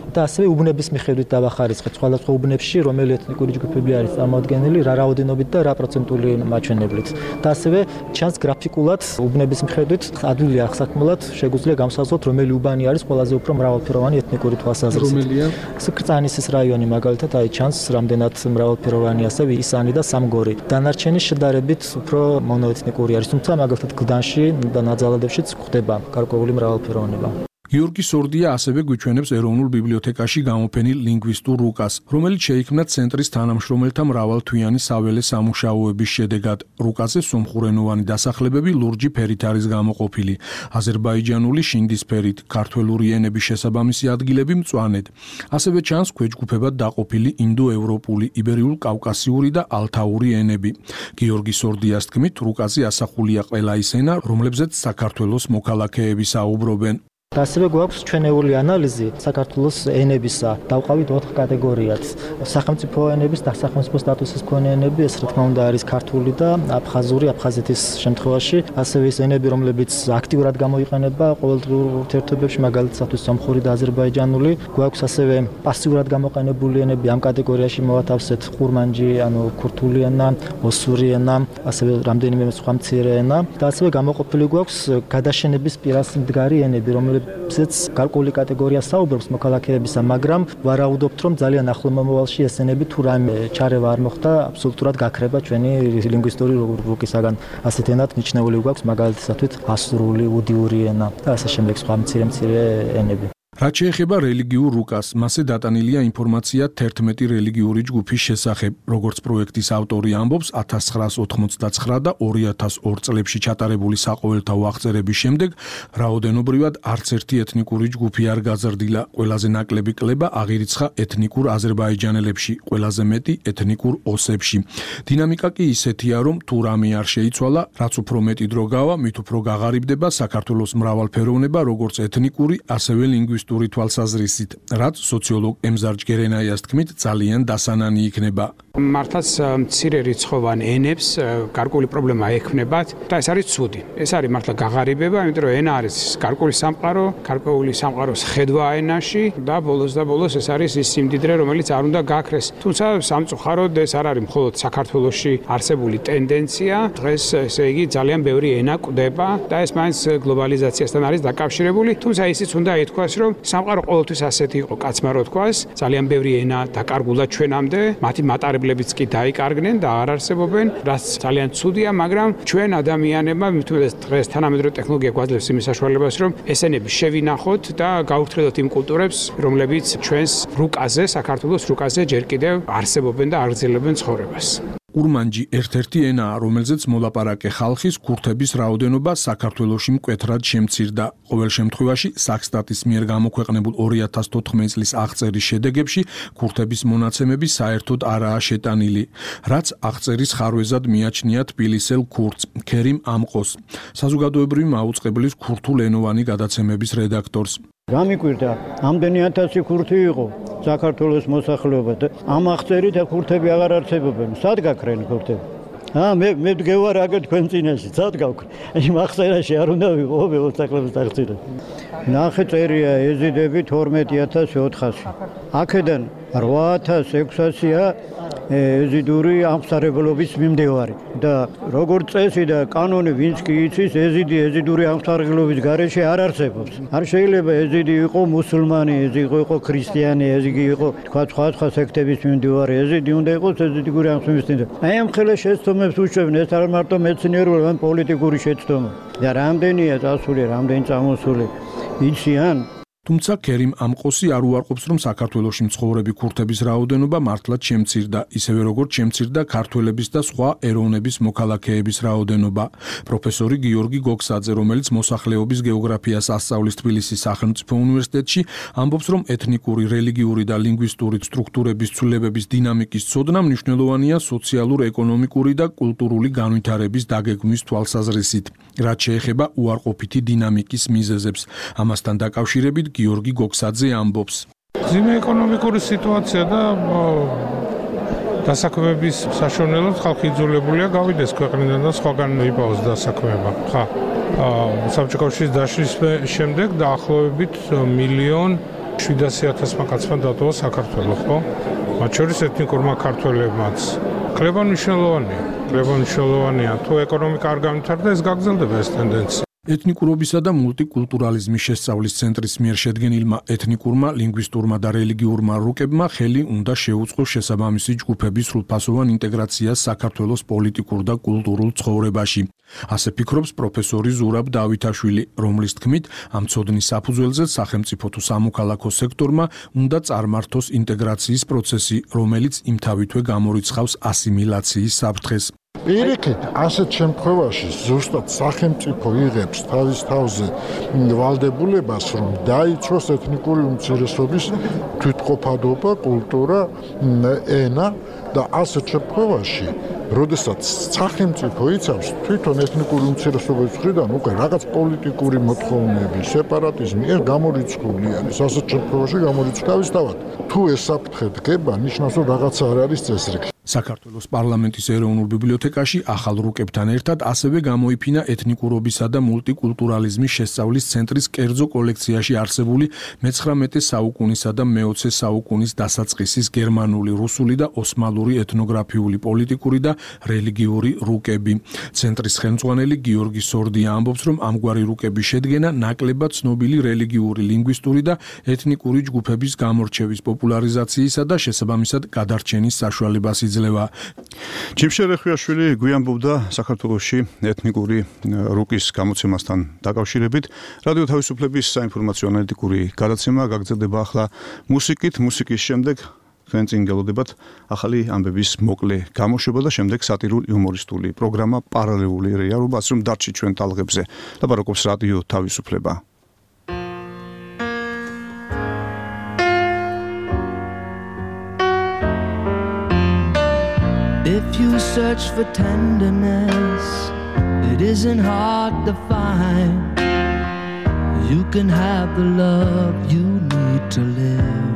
და ასევე უბნების მიხედვით დავახარისხეთ სხვადასხვა უბნებში რომელი ეთნიკური ჯგუფები არის წარმოადგენილი, რა რაოდენობით და რა პროცენტული მაჩვენებლით. და ასევე ჩანს გრაფიკულად უბნების მიხედვით ადვილი აღსაქმნელად შეგვიძლია გამოსაზღვროთ რომელი უბანი არის ყველაზე უფრო მრავალფეროვანი ეთნიკური თვალსაზრისით. რომელია? კრწანისის რაიონი მაგალითად აი ჩანს რამდენად მრავალფეროვანი ასევე ისანი და სამგორი. დანარჩენი შედარებით უფრო მონოეთნიკური არის, თუმცა მაგალითად გლდანში და ნაძალადებშიც გვხდება გარკვეული მრავალფეროვნება. გიორგი სორდია ასევე გვიჩვენებს ეროვნულ ბიბლიოთეკაში გამოფენილ ლინგვისტურ რუკას, რომელიც შეიქმნა ცენტრის თანამშრომელთა მრავალთვიანი საველე სამუშაოების შედეგად. რუკაზე სომხურენოვანი დასახლებები ლურჯი ფერით არის გამოყოფილი, აზერბაიჯანული შინდის ფერით, ქართველური ენების შესაბამისი ადგილები მწვანედ. ასევე ჩანს ქვეჯგუფებად დაყოფილი ინდოევროპული, იბერიულ-კავკასიური და ალთაური ენები. გიორგი სორდიას თქმით, რუკაზე ასახულია ყველა ის ენა, რომლებზეც საქართველოს მოქალაქეები საუბრობენ. და ასევე გვაქვს ჩვენეული ანალიზი საქართველოს ენებისა. დავყავით 4 კატეგორიად. სახელმწიფო ენების და სახელმწიფო სტატუსის მქონე ენები, ეს რა თქმა უნდა არის ქართული და აფხაზური, აფხაზეთის შემთხვევაში, ასევე ის ენები, რომლებიც აქტიურად გამოიყენება ყოველდღიურ ურთიერთობებში, მაგალითად სომხური და აზერბაიჯანული. გვაქვს ასევე პასიურად გამოყენებული ენები, ამ კატეგორიაში მოვათავსეთ ყურმანჯი, ანუ ქურთული ენა, ოსური ენა, ასევე რამდენიმე სხვა მცირე ენა და ასევე გამოყოფილი გვაქვს გადაშენების პირას მდგარი ენები, რომლებიც გარკვეული კატეგორია საუბრობს მოქალაქეებისა, მაგრამ ვარაუდობთ, რომ ძალიან ახლო მომავალში ეს ენები თუ რაიმე ჩარევა არ მოხდა, აბსოლუტურად გაქრება ჩვენი ლინგვისტური რუკისაგან. ასეთ ენად მიჩნეული გვაქვს მაგალითად ასურული, უდიური ენა და ასე შემდეგ სხვა მცირე ენები. რაც შეეხება რელიგიურ რუკას, მასზე დატანილია ინფორმაცია 11 რელიგიური ჯგუფის შესახებ. როგორც პროექტის ავტორი ამბობს, 1989 და 2002 წლებში ჩატარებული საყოველთაო აღწერების შემდეგ რაოდენობრივად არც ერთი ეთნიკური ჯგუფი არ გაზრდილა. ყველაზე ნაკლები კლება აღირიცხა ეთნიკურ აზერბაიჯანელებში, ყველაზე მეტი ეთნიკურ ოსებში. დინამიკა კი ისეთია, რომ თუ რამე არ შეიცვალა, რაც უფრო მეტი დრო გავა, მით უფრო გაღარიბდება საქართველოს მრავალფეროვნება, როგორც ეთნიკური, ასევე ლინგვისტური თვალსაზრისით, რაც სოციოლოგ ემზარ ჯგერენაიას თქმით, ძალიან დასანანი იქნება. მართლაც მცირე რიცხოვან ენებს გარკვეული პრობლემა ექმნებათ და ეს არის ცუდი. ეს არის მართლა გაღარიბება, იმიტომ რომ ენა არის გარკვეული სამყაროს ხედვა ენაში და ბოლოს ეს არის ის სიმდიდრე, რომელიც არ უნდა გაქრეს. თუმცა სამწუხაროდ ეს არ არის მხოლოდ საქართველოში არსებული ტენდენცია. დღეს ესე იგი ძალიან ბევრი ენა კვდება და ეს მაინც გლობალიზაციასთან არის დაკავშირებული. თუმცა ისიც უნდა ითქვას, რომ სამყარო ყოველთვის ასეთი იყო, კაცმა რო თქვას, ძალიან ბევრი ენა დაკარგულა ჩვენამდე, მათი მატარებლებიც კი დაიკარგნენ და არ არსებობენ, რაც ძალიან ცუდია, მაგრამ ჩვენ ადამიანებმა მithumedes დღეს თანამედროვე ტექნოლოგია გვაძლევს იმის საშუალებას, რომ ეს ენები შევინახოთ და გავუფრთხილოთ იმ კულტურებს, რომლებიც ჩვენს რუკაზე, საქართველოს რუკაზე ჯერ კიდევ არსებობენ და აგრძელებენ ცხოვრებას. ყურმანჯი ერთ-ერთი ენაა, რომელზეც მოლაპარაკე ხალხის ქურთების რაოდენობა საქართველოში მკვეთრად შემცირდა. ყოველ შემთხვევაში, საქსტატის მიერ გამოქვეყნებულ 2014 წლის აღწერის შედეგებში ქურთების მონაცემები საერთოდ არაა შეტანილი, რაც აღწერის ხარვეზად მიაჩნია თბილისელ ქურთს, ქერიმ ამყოს, საზოგადოებრივი მაუწყებლის ქურთულენოვანი გადაცემების რედაქტორს. გამიკვირდა, ამდენი 1000 ქურთი იყო საქართველოს მოსახლეობა და ამ აღწერით ქურთები აღარ არსებობენ. სად გაქრენ ქურთები? მე მდგევარ აგერ თქვენ წინაშე, სად გავქრე? იმ აღწერაში არ უნდა ვიყო მოსახლეობის აღწერა. ნახე წერია ეზიდები 12400. აქედან 8600-ია ეზიდური აღმსარებლობის მიმდევარი და როგორც წესი და კანონი ვინც კი იცის ეზიდური აღმსარებლობის გარეშე არ არსებობს. არ შეიძლება ეზიდი იყო მუსულმანი, ეზიდი იყო ქრისტიანი, ეზიდი იყო სხვა სექტების მიმდევარი, ეზიდი უნდა იყოს ეზიდური აღმსარებლობის მიმდევარი. აი ამ ხელა შეცდომებს უშვებენ, ეს არ მარტო მეცნიერული, ან პოლიტიკური შეცდომა. და რამდენია წასული, რამდენი წამოსული იციან? თუმცა ქერიმ ამყოსი არ უარყოფს, რომ საქართველოში მცხოვრები ქურთების რაოდენობა მართლაც შემცირდა, ისევე როგორც შემცირდა ქართველების და სხვა ეროვნების მოქალაქეების რაოდენობა. პროფესორი გიორგი გოქსაძე, რომელიც მოსახლეობის გეოგრაფიას ასწავლის თბილისის სახელმწიფო უნივერსიტეტში, ამბობს, რომ ეთნიკური, რელიგიური და ლინგვისტური სტრუქტურების ცვლილებების დინამიკის ცოდნა მნიშვნელოვანია სოციალურ-ეკონომიკური და კულტურული განვითარების დაგეგმვის თვალსაზრისით, რაც შეეხება უარყოფითი დინამიკის მიზეზებს. ამასთან დაკავშირებით გიორგი გოქსაძე ამბობს. ძიმე ეკონომიკური სიტუაცია და დასაქმების საშუალებლად ხალხი იძულებულია გავიდეს ქვეყნიდან და სხვაგან იპოვოს დასაქმება. საბჭოთა კავშირის დაშლის შემდეგ დაახლოებით 1,000,000 700,000 კაცმა დატოვა საქართველო, ხო? მათ შორის ეთნიკურმა ქართველებმაც. კლება მნიშვნელოვანია. თუ ეკონომიკა არ განვითარდა, ეს გაგრძელდება ეს ტენდენცია. ეთნიკურობისა და მულტიკულტურალიზმის შესწავლის ცენტრის მიერ შედგენილმა ეთნიკურმა, ლინგვისტურმა და რელიგიურმა რუკებმა ხელი უნდა შეუწყოს შესაბამისი ჯგუფების სრულფასოვან ინტეგრაციას საქართველოს პოლიტიკურ და კულტურულ ცხოვრებაში. ასე ფიქრობს პროფესორი ზურაბ დავითაშვილი, რომლის თქმით, ამ ცოდნის საფუძველზე სახელმწიფო თუ სამოქალაქო სექტორმა უნდა წარმართოს ინტეგრაციის პროცესი, რომელიც იმთავითვე გამორიცხავს ასიმილაციის საფრთხეს. პირიქით, ასეთ შემთხვევაში ზუსტად სახელმწიფო იღებს თავის თავზე ვალდებულებას, რომ დაიცვას ეთნიკური უმცირესობის თვითყოფადობა, კულტურა, ენა და ასეთ შემთხვევაში, როდესაც სახელმწიფო იცავს თვითონ ეთნიკური უმცირესობების მხრიდან უკვე რაღაც პოლიტიკური მოთხოვნები, სეპარატიზმი, ეს გამორიცხული არის. ასეთ შემთხვევაში გამორიცხული თავისთავად. თუ ეს საფრთხე დგება, ნიშნავს, რომ რაღაცა არ არის წესრიგი. საქართველოს პარლამენტის ეროვნულ ბიბლიოთეკაში ახალ რუკებთან ერთად ასევე გამოიფინა ეთნიკურობისა და მულტიკულტურალიზმის შესწავლის ცენტრის კერძო კოლექციაში არსებული მე-19 საუკუნისა და მე-20 საუკუნის დასაწყისის გერმანული, რუსული და ოსმალური ეთნოგრაფიული, პოლიტიკური და რელიგიური რუკები. ცენტრის ხელმძღვანელი გიორგი სორდია ამბობს, რომ ამგვარი რუკების შედგენა ნაკლებად ცნობილი რელიგიური, ლინგვისტური და ეთნიკური ჯგუფების გამორჩევის, პოპულარიზაციისა და შესაბამისად გადარჩენის საშუალებას იძლევა. ჯიმშე რეხვიაშვილი გვიანბობდა საქართველოში ეთნიკური რუკის გამოცემასთან დაკავშირებით. რადიო თავისუფლების საინფორმაციო ანალიტიკური გადაცემა გაგრძელდება ახლა მუსიკით. მუსიკის შემდეგ თქვენ წინ გელოდებათ ახალი ამბების მოკლე გამოშვება და შემდეგ სატირულ-იუმორისტული პროგრამა პარალელური რეალობა, ასე რომ დარჩით ჩვენ ტალღებზე. ლაპარაკობს რადიო თავისუფლება. If you search for tenderness, it isn't hard to find. You can have the love you need to live.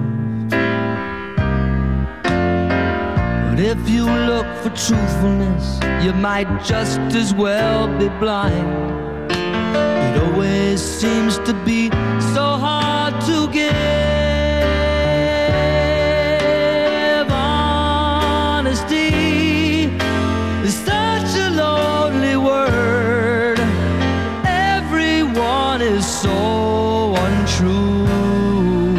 But if you look for truthfulness, you might just as well be blind. It always seems to be so hard to give. Honesty is such a lonely word. Everyone is so untrue.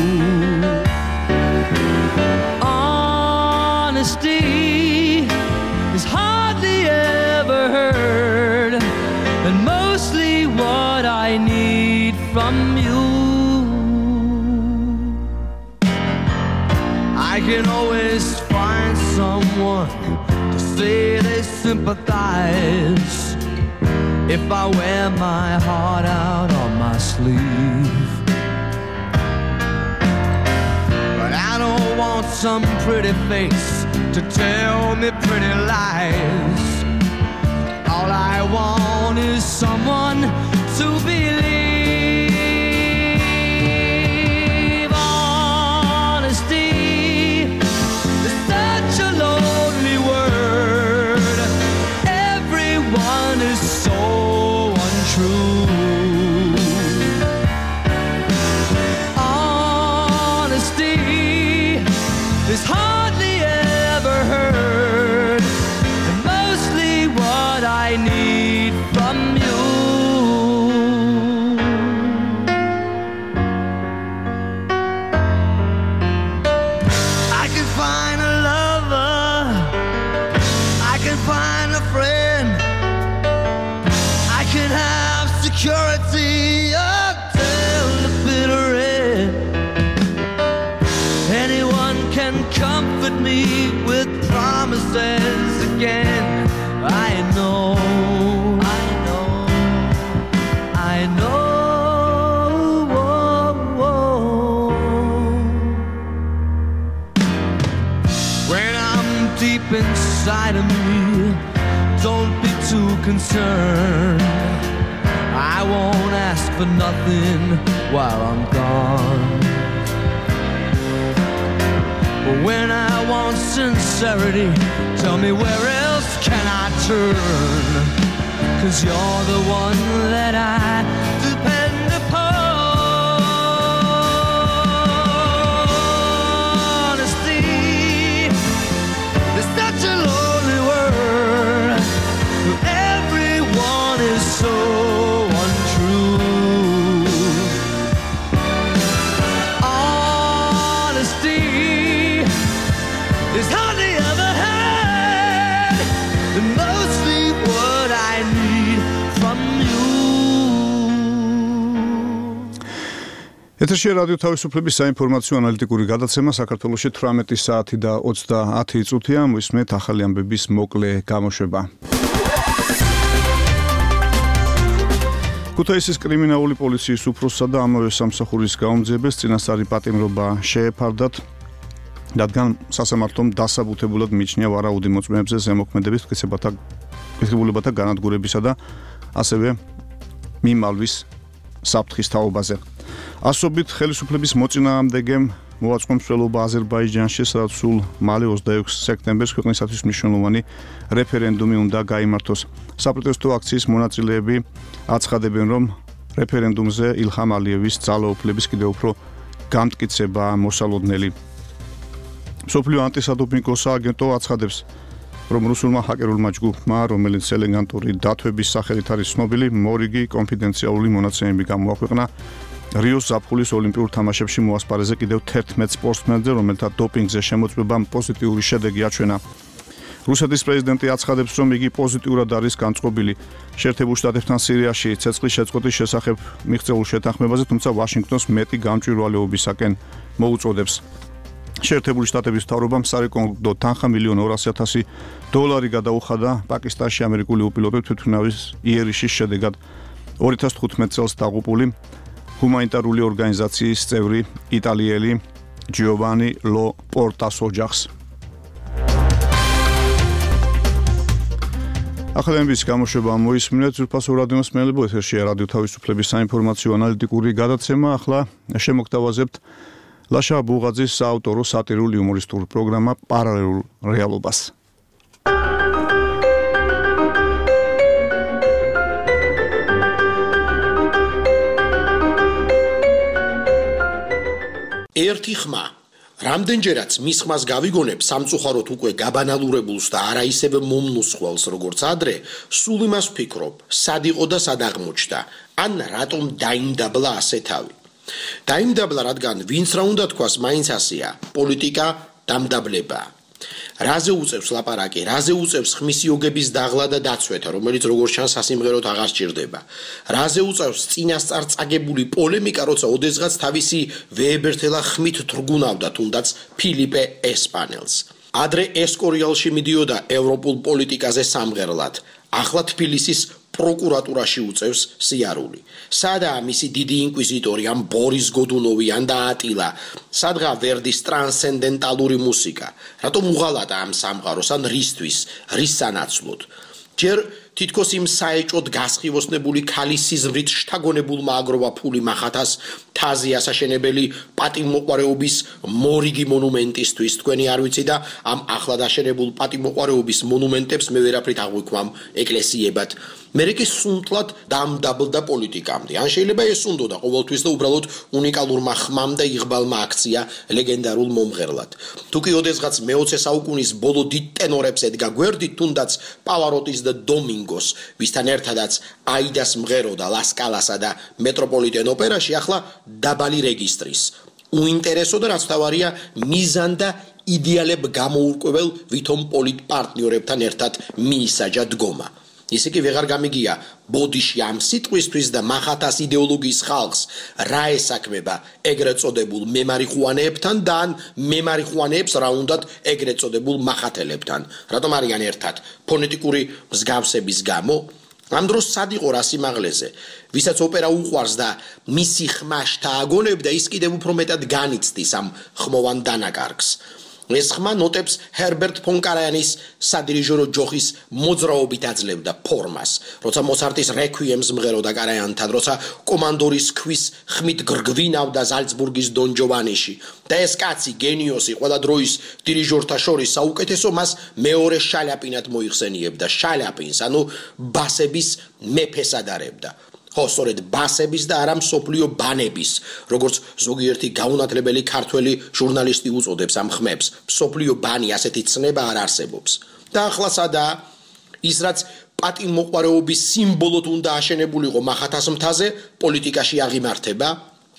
Honesty is hardly ever heard, and mostly what I need from you. I can always find someone to say they sympathize if I wear my heart out on my sleeve. But I don't want some pretty face to tell me pretty lies. All I want is someone to believe. Honesty is such a lonely word. Everyone is so untrue. Honesty is hardly ever heard, and mostly what I need from you. I can find a lover, I can find a friend, I can have security until the bitter end. Anyone can comfort me with promises again. I know, I know, I know. When I'm deep inside of me, don't be too concerned. I won't ask for nothing while I'm gone. But when I want sincerity, tell me where else can I turn? 'Cause you're the one that I depend upon. ეთერში რადიო თავისუფლების საინფორმაციო ანალიტიკური გადაცემა საქართველოში 18 საათი და 30 წუთია. მოისმენთ ახალი ამბების მოკლე გამოშვება. ქუთაისის კრიმინალური პოლიციის უფროსსა და ამავე სამსახურის გაუმძიებელს წინასწარი პატიმრობა შეეფარდათ, რადგან სასამართლომ დასაბუთებულად მიჩნია ვარაუდი მოწმეებზე ზემოქმედების მტკიცებულებათა განადგურებისა და ასევე მიმალვის საფრთხის თაობაზე. ასობით ხელისუფლების მოწინააღმდეგემ მოაწყო მსვლელობა აზერბაიჯანში, სადაც სულ მალე 26 სექტემბერს ქვეყნისათვის მნიშვნელოვანი რეფერენდუმი უნდა გაიმართოს. საპროტესტო აქციის მონაწილეები აცხადებენ, რომ რეფერენდუმზე ილჰამ ალიევის ძალაუფლების კიდევ უფრო გამტკიცება მოსალოდნელი. მსოფლიო ანტისადოპინგო სააგენტო აცხადებს, რომ რუსულმა ჰაკერულმა ჯგუფმა, რომელიც ელეგანტური დათვების სახელით არის ცნობილი, მორიგი კონფიდენციალური მონაცემები გამოაქვეყნა რიოს ზაფხულის ოლიმპიურ თამაშებში მოასპარეზე კიდევ 11 სპორტსმენზე, რომელთა დოპინგზე შემოწმებამ პოზიტიური შედეგი აჩვენა. რუსეთის პრეზიდენტი აცხადებს, რომ იგი პოზიტიურად არის განწყობილი შეერთებულ შტატებთან სირიაში ცეცხლის შეწყვეტის შესახებ მიღწეულ შეთანხმებაზე, თუმცა ვაშინგტონს მეტი გამჭვირვალეობისაკენ მოუწოდებს. შეერთებული შტატების მთავრობამ სარეკომენდო თანხა $1,200,000 გადაუხადა პაკისტანში ამერიკული უპილოტო თვითმფრინავის იერიშის შედეგად 2015 წელს დაღუპული ჰუმანიტარული ორგანიზაციის წევრი იტალიელი ჯიოვანი ლო პორტას ოჯახს. ახალი ამბების გამოშვება მოისმინეთ ძვირფასო რადიო მსმენელებო, ეთერშია რადიო თავისუფლების საინფორმაციო ანალიტიკური გადაცემა. ახლა შემოგთავაზებთ ლაშა ბუღაძის საავტორო სატირული იუმორისტული პროგრამა პარალელურ რეალობას. ერთი ხმა რამდენჯერაც მის ხმას გავიგონებ სამწუხაროდ უკვე გაბანალურებულს და არა ისევე მომნუსხვალს როგორც ადრე, სულ იმას ვფიქრობ, სად იყო და სად აღმოჩნდა, ან რატომ დაიმდაბლა ასე თავი. დაიმდაბლა, რადგან ვინც რა უნდა თქვას, მაინც ასეა, პოლიტიკა დამდაბლებაა. რაზე უწევს ლაპარაკი, რაზე უწევს ხმის იოგების დაღლა და დაცვეთა, რომელიც როგორც ჩანს სასიმღეროდ აღარ სჭირდება. რაზე უწევს წინასწარ წაგებული პოლემიკა, როცა ოდესღაც თავისი ვეებერთელა ხმით თრგუნავდა თუნდაც ფილიპე ესპანელს. ადრე ესკორიალში მიდიოდა ევროპულ პოლიტიკაზე სამღერლად, ახლა თბილისის პროკურატურაში უწევს სიარული. სადაა მისი დიდი ინკვიზიტორი ამ ბორის გოდუნოვი ან და ატილა? სადღა ვერდის ტრანსცენდენტალური მუსიკა? რატომ უღალატა ამ სამყაროს ან რისთვის, რის სანაცვლოდ? ჯერ თითქოს იმ საეჭოდ გასხივოსნებული ქალის სიზმრით შთაგონებულმა აგროვა ფული მახათას თაზი ასაშენებელი პატიმოყვარეობის მორიგი მონუმენტისთვის. თქვენი არ ვიცი და ამ ახლად აშენებულ პატიმოყვარეობის მონუმენტებს მე ვერაფრით აღვიქვამ ეკლესიებად. მერე კი სუნთლად დამდაბლდა პოლიტიკამდე. ან შეიძლება ეს უნდოდა ყოველთვის და უბრალოდ უნიკალურმა ხმამ და იღბალმა აქცია ლეგენდარულ მომღერლად. თუ კი ოდესღაც მე-20 საუკუნის ბოლო დიდ ტენორებს ედგა გვერდით, თუნდაც პავაროტის და დომინგოს, ვისთან ერთადაც აიდას მღეროდა ლასკალასა და მეტროპოლიტენ ოპერაში, ახლა დაბალი რეგისტრის. უინტერესო და რაც თავარია მიზან და იდეალებ გამოურკვეველ ვითომ პოლიტპარტნიორებთან ერთად მიისაჯა დგომა. ისე კი ვეღარ გამიგია ბოდიში ამ სიტყვისთვის და მახათას იდეოლოგიის ხალხს რა ესაქმება ეგრეთ წოდებულ მემარიხუანეებთან და ან მემარიხუანეებს რა უნდათ ეგრეთ წოდებულ მახათელებთან. რატომ არიან ერთად ფონეტიკური მსგავსების გამო? ამ დროს სად იყო რა სიმაღლეზე? ვისაც ოპერა უყვარს და მისი ხმა შთააგონებდა, ის კიდევ უფრო მეტად განიცდის ამ ხმოვან დანაკარგს. ეს ხმა ნოტებს ჰერბერტ ფონ კარაიანის სადირიჟორო ჯოხის მოძრაობით აძლევდა ფორმას, როცა მოცარტის რეკვიემს მღეროდა კარაიანთან, როცა კომანდორის ქვის ხმით გრგვინავდა ზალცბურგის დონ ჯოვანიში. და ეს კაცი გენიოსი ყველა დროის დირიჟორთა შორის საუკეთესო მას მეორე შალიაპინად მოიხსენიებდა, შალიაპინს, ანუ ბასების მეფეს ადარებდა. ხო, სწორედ ბასების და არა მსოფლიო ბანების, როგორც ზოგიერთი გაუნათლებელი ქართველი ჟურნალისტი უწოდებს ამ ხმებს. მსოფლიო ბანი ასეთი ცნება არ არსებობს. და ახლა სადაა ის, რაც პატიმოყვარეობის სიმბოლოდ უნდა აშენებულიყო მახათას მთაზე, პოლიტიკაში აღიმართება.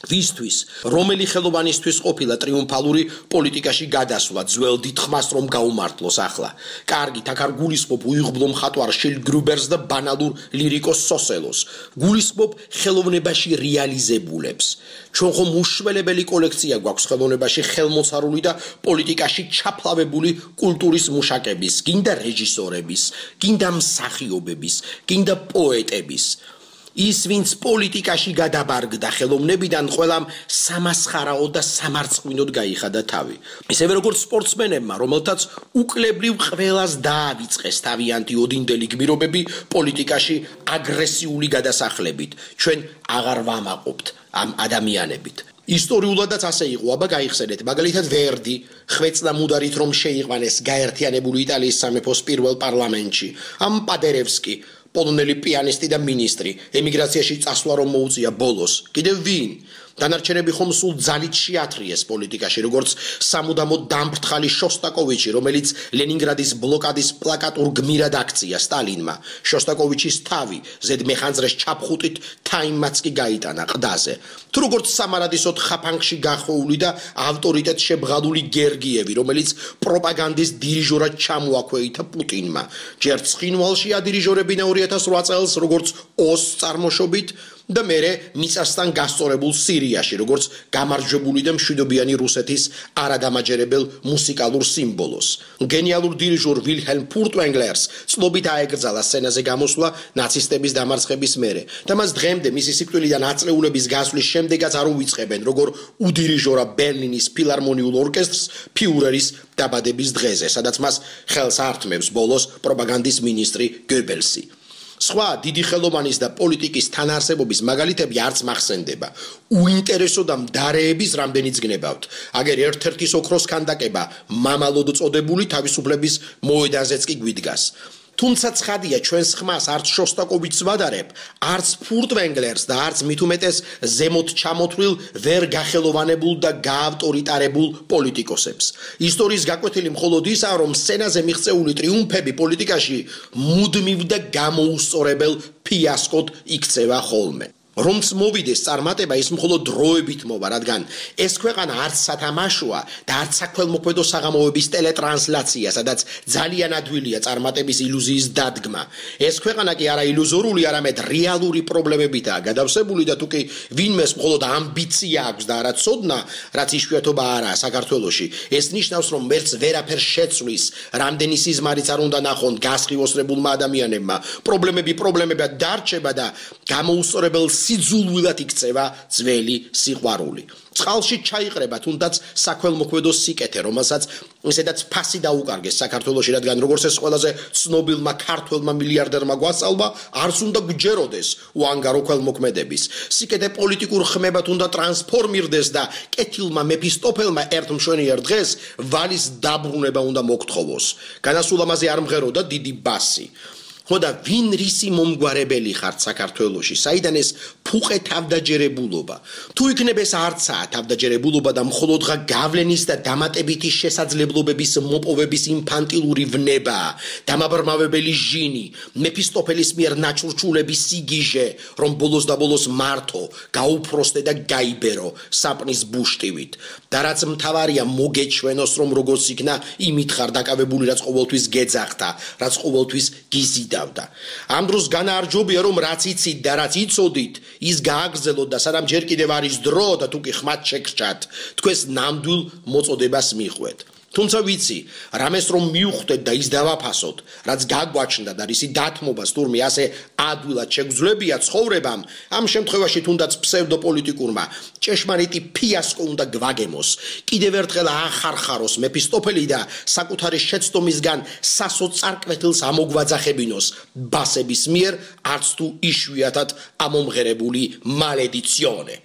ვისთვის, რომელი ხელოვანისთვის ყოფილა ტრიუმფალური პოლიტიკაში გადასვლა, ძველ დიდხმას რომ გაუმართლოს ახლა. კარგით, აქ არ გულისხმობ უიღბლო მხატვარ შილ გრუბერს და ბანალურ ლირიკოს სოსელოს. გულისხმობ ხელოვნებაში რეალიზებულებს. ჩვენ ხომ უშველებელი კოლექცია გვაქვს ხელოვნებაში ხელმოცარული და პოლიტიკაში ჩაფლავებული კულტურის მუშაკების, გინდა რეჟისორების, გინდა მსახიობების, გინდა პოეტების. ის ვინც პოლიტიკაში გადაბარგდა ხელოვნებიდან ყველამ სამასხარაოდ და სამარცხვინოდ გაიხადა თავი. ისევე როგორც სპორტსმენებმა, რომელთაც უკლებრივ ყველას დაავიწყეს თავიანთი ოდინდელი გმირობები პოლიტიკაში აგრესიული გადასახლებით. ჩვენ აღარ ვამაყობთ ამ ადამიანებით. ისტორიულადაც ასე იყო, აბა გაიხსენეთ, მაგალითად ვერდი ხვეწდა მუდარით რომ შეიყვანეს გაერთიანებული იტალიის სამეფოს პირველ პარლამენტში, ამ პადერევსკი პოლონელი პიანისტი და მინისტრი ემიგრაციაში წასვლა რომ მოუწია ბოლოს. კიდევ ვინ? დანარჩენები ხომ სულ ძალით შეათრიეს პოლიტიკაში, როგორც სამუდამოდ დამფრთხალი შოსტაკოვიჩი, რომელიც ლენინგრადის ბლოკადის პლაკატურ გმირად აქცია სტალინმა. შოსტაკოვიჩის თავი ზედ მეხანძრეს ჩაფხუტით თაიმმაც კი გაიტანა ყდაზე. თუ როგორც სამარადისოდ ხაფანგში გახვეული და ავტორიტეტ შებღალული გერგიევი, რომელიც პროპაგანდის დირიჟორად ჩამოაქვეითა პუტინმა. ჯერ ცხინვალში ადირიჟორებინა 2008 წელს, როგორც ოს წარმოშობით და მერე მიწასთან გასწორებულ სირიაში, როგორც გამარჯვებული და მშვიდობიანი რუსეთის არადამაჯერებელ მუსიკალურ სიმბოლოს. გენიალურ დირიჟორ ვილჰელმ ფურტვენგლერს წლობით აეკრძალა სცენაზე გამოსვლა ნაცისტების დამარცხების მერე და მას დღემდე მისი სიკვდილიდან აწლეულების გასვლის შემდეგაც არ უიწყებენ, როგორ უდირიჟორა ბერლინის ფილარმონიულ ორკესტრს ფიურერის დაბადების დღეზე, სადაც მას ხელს ართმევს ბოლოს პროპაგანდის მინისტრი გებელსი. სხვა დიდი ხელოვანის და პოლიტიკის თანაარსებობის მაგალითები არც მახსენდება. უინტერესო და მდარეების რამდენიც გნებავთ. აგერ ერთ-ერთის ოქროს ქანდაკება მამალოდ წოდებული თავისუფლების მოედანზეც კი გვიდგას. თუმცა ცხადია, ჩვენს ხმას არც შოსტაკოვიჩს ვადარებ, არც ფურტვენგლერს და არც მით უმეტეს ზემოთ ჩამოთვლილ ვერ გახელოვანებულ და გაავტორიტარებულ პოლიტიკოსებს. ისტორიის გაკვეთილი მხოლოდ ისაა, რომ სცენაზე მიღწეული ტრიუმფები პოლიტიკაში მუდმივ და გამოუსწორებელ ფიასკოდ იქცევა ხოლმე. რომც მოვიდეს წარმატება, ის მხოლოდ დროებით მოვა, რადგან ეს ქვეყანა არც სათამაშოა და არც საქველმოქმედო საღამოების ტელეტრანსლაცია, სადაც ძალიან ადვილია წარმატების ილუზიის დადგმა. ეს ქვეყანა კი არა ილუზორული, არამედ რეალური პრობლემებითაა გადავსებული და თუ კი ვინმეს მხოლოდ ამბიცია აქვს და არა ცოდნა, რაც იშვიათობა არაა საქართველოში, ეს ნიშნავს, რომ ვერც ვერაფერს შეცვლის, რამდენი სიზმარიც არ უნდა ნახონ გასხივოსრებულმა ადამიანებმა. პრობლემებად დარჩება და გამოუსწორებელ სიძულვილად იქცევა ძველი სიყვარული. წყალში ჩაიყრება თუნდაც საქველმოქმედო სიკეთე, რომელსაც ისედაც ფასი დაუკარგეს საქართველოში, რადგან როგორც ეს ყველაზე ცნობილმა ქართველმა მილიარდერმა გვასწავლა, არც უნდა გჯეროდეს უანგარო ქველმოქმედების. სიკეთე პოლიტიკურ ხმებად უნდა ტრანსფორმირდეს და კეთილმა მეფისტოფელმა ერთ მშვენიერ დღეს ვალის დაბრუნება უნდა მოგთხოვოს. განასულ ამაზე არ მღეროდა დიდი ბასი. ხოდა ვინ რისი მომგვარებელი ხართ საქართველოში, საიდან ეს ფუყე თავდაჯერებულობა? თუ იქნებ ეს არცაა თავდაჯერებულობა და მხოლოდღა გავლენის და დამატებითი შესაძლებლობების მოპოვების ინფანტილური ვნება, დამაბრმავებელი ჟინი, მეფისტოფელის მიერ ნაჩურჩულების სიგიჟე, რომ ბოლოს და ბოლოს მართო, გაუფროსტე და გაიბერო საპნის ბუშტივით. და რაც მთავარია მოგეჩვენოს, რომ როგორც იქნა იმით ხარ დაკავებული, რაც ყოველთვის გეძახდა, რაც ყოველთვის გიზიდა. ამ დროს განაარჯობია, რომ რაც იცით და რაც იცოდით, ის გააგრძელოთ და სანამ ჯერ კიდევ არის დრო და თუ კი ხმად შეგრჩათ, თქვენს ნამდვილ მოწოდებას მიხვდეთ. თუმცა ვიცი, რამეს რომ მივხვდეთ და ის დავაფასოთ, რაც გაგვაჩნდა და რისი დათმობას თურმე ასე ადვილად შეგძლებია ცხოვრებამ, ამ შემთხვევაში თუნდაც ფსევდოპოლიტიკურმა ჭეშმარიტი ფიასკო უნდა გვაგემოს. კიდევ ერთხელ ახარხაროს მეფისტოფელი და საკუთარი შეცდომისგან სასოწარკვეთილს ამოგვაძახებინოს ბასების მიერ, არც თუ იშვიათად ამომღერებული მალედიციონე.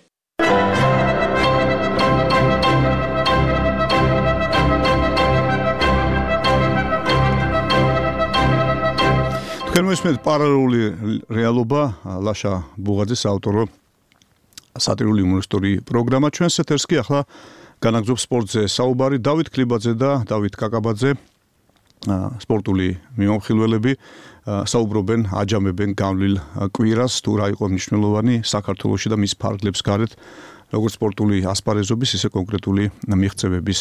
თქვენ მოსმენთ პარალელური რეალობა, ლაშა ბუღაძის ავტორო სატირული იუმორისტული პროგრამა. ჩვენს ეთერს კი ახლა განაგზობს სპორტზე საუბარი. დავით ქლიბაძე და დავით კაკაბაძე, სპორტული მიმოხილველები, საუბრობენ, აჯამებენ გავლილ კვირას, თუ რა იყო მნიშვნელოვანი საქართველოში და მის ფარგლებს გარეთ როგორც სპორტული ასპარეზობის, ისე კონკრეტული მიღწევების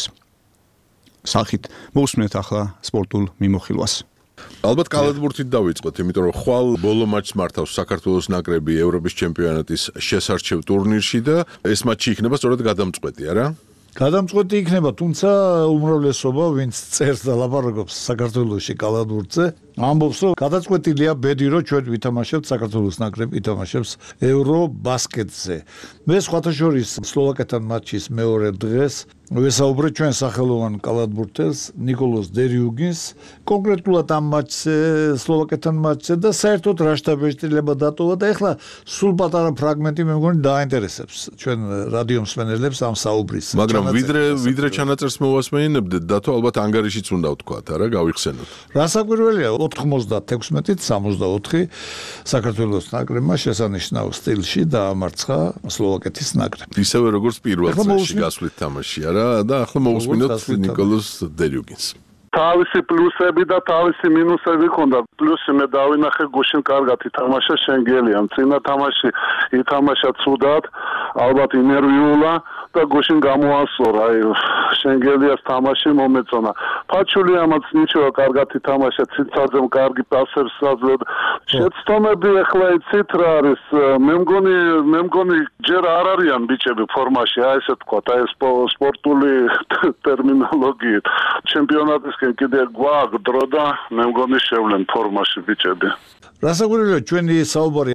სახით. მოусმინეთ ახლა სპორტულ მიმოხილვას. ალბათ კალათბურთით დავიწყოთ, იმიტომ რომ ხვალ ბოლო მატჩს მართავს საქართველოს ნაკრები ევროპის ჩემპიონატის შესარჩევ ტურნირში და ეს მატჩი იქნება სწორედ გადამწყვეტი, არა? გადამწყვეტი იქნება, თუმცა უმრავლესობა, ვინც წერს და ლაპარაკობს საქართველოში კალათბურთზე, ამბობს, რომ გადაწყვეტილია ბედი, რომ ჩვენ ვითამაშებთ საქართველოს ნაკრები ითამაშებს ევრობასკეტზე. მე სხვათა შორის სლოვაკეთთან მატჩის მეორე დღეს ვესაუბრეთ ჩვენ სახელოვან კალათბურთელს ნიკოლოზ დერიუგინს კონკრეტულად ამ მატჩზე სლოვაკეთთან მატჩზე და საერთოდ რა შტაბეჭდილება დატოვა და ეხლა სულ პატარა ფრაგმენტი მე მგონი დაინტერესებს ჩვენ რადიო მსმენელებს ამ საუბრის. მაგრამ ვიდრე ჩანაწერს მოვასმენინებდეთ დათო ალბათ ანგარიშიც უნდა ვთქვათ, არა, გავიხსენოთ. რასაკვირველია 96-ით 64 საქართველოს ნაკრებმა შესანიშნავ სტილში დაამარცხა სლოვაკეთის ნაკრები. ისევე როგორც პირველ წელში გასვლით თამაში, არა? და ახლა მოусმინოთ ნიკოლოზ დერიუგინს. თავისი პლუსები და თავისი მინუსები ჰქონდა. პლუსი მე დავინახე გუშინ კარგად ითამაშა შენგელიამ. წინა თამაში ითამაშა ცუდად, ალბათ ინერვიულა და გუშინ გამოასწორა. შენგელიას თამაში მომეწონა. ფაჩულიამაც ნიჩოა კარგად ითამაშა, ციცაძემ კარგი პასებს აძლევდა. შეცდომები ახლა იცით რა არის? მე მგონი ჯერ არ არიან ბიჭები ფორმაში, აი ესე თქვა, აი სპორტული ტერმინოლოგიით. ჩემპიონატის კიდე გვაქვს დრო და მე მგონი შევლენ ფორმაში ბიჭები. რასაკვირველია ჩვენი საუბარი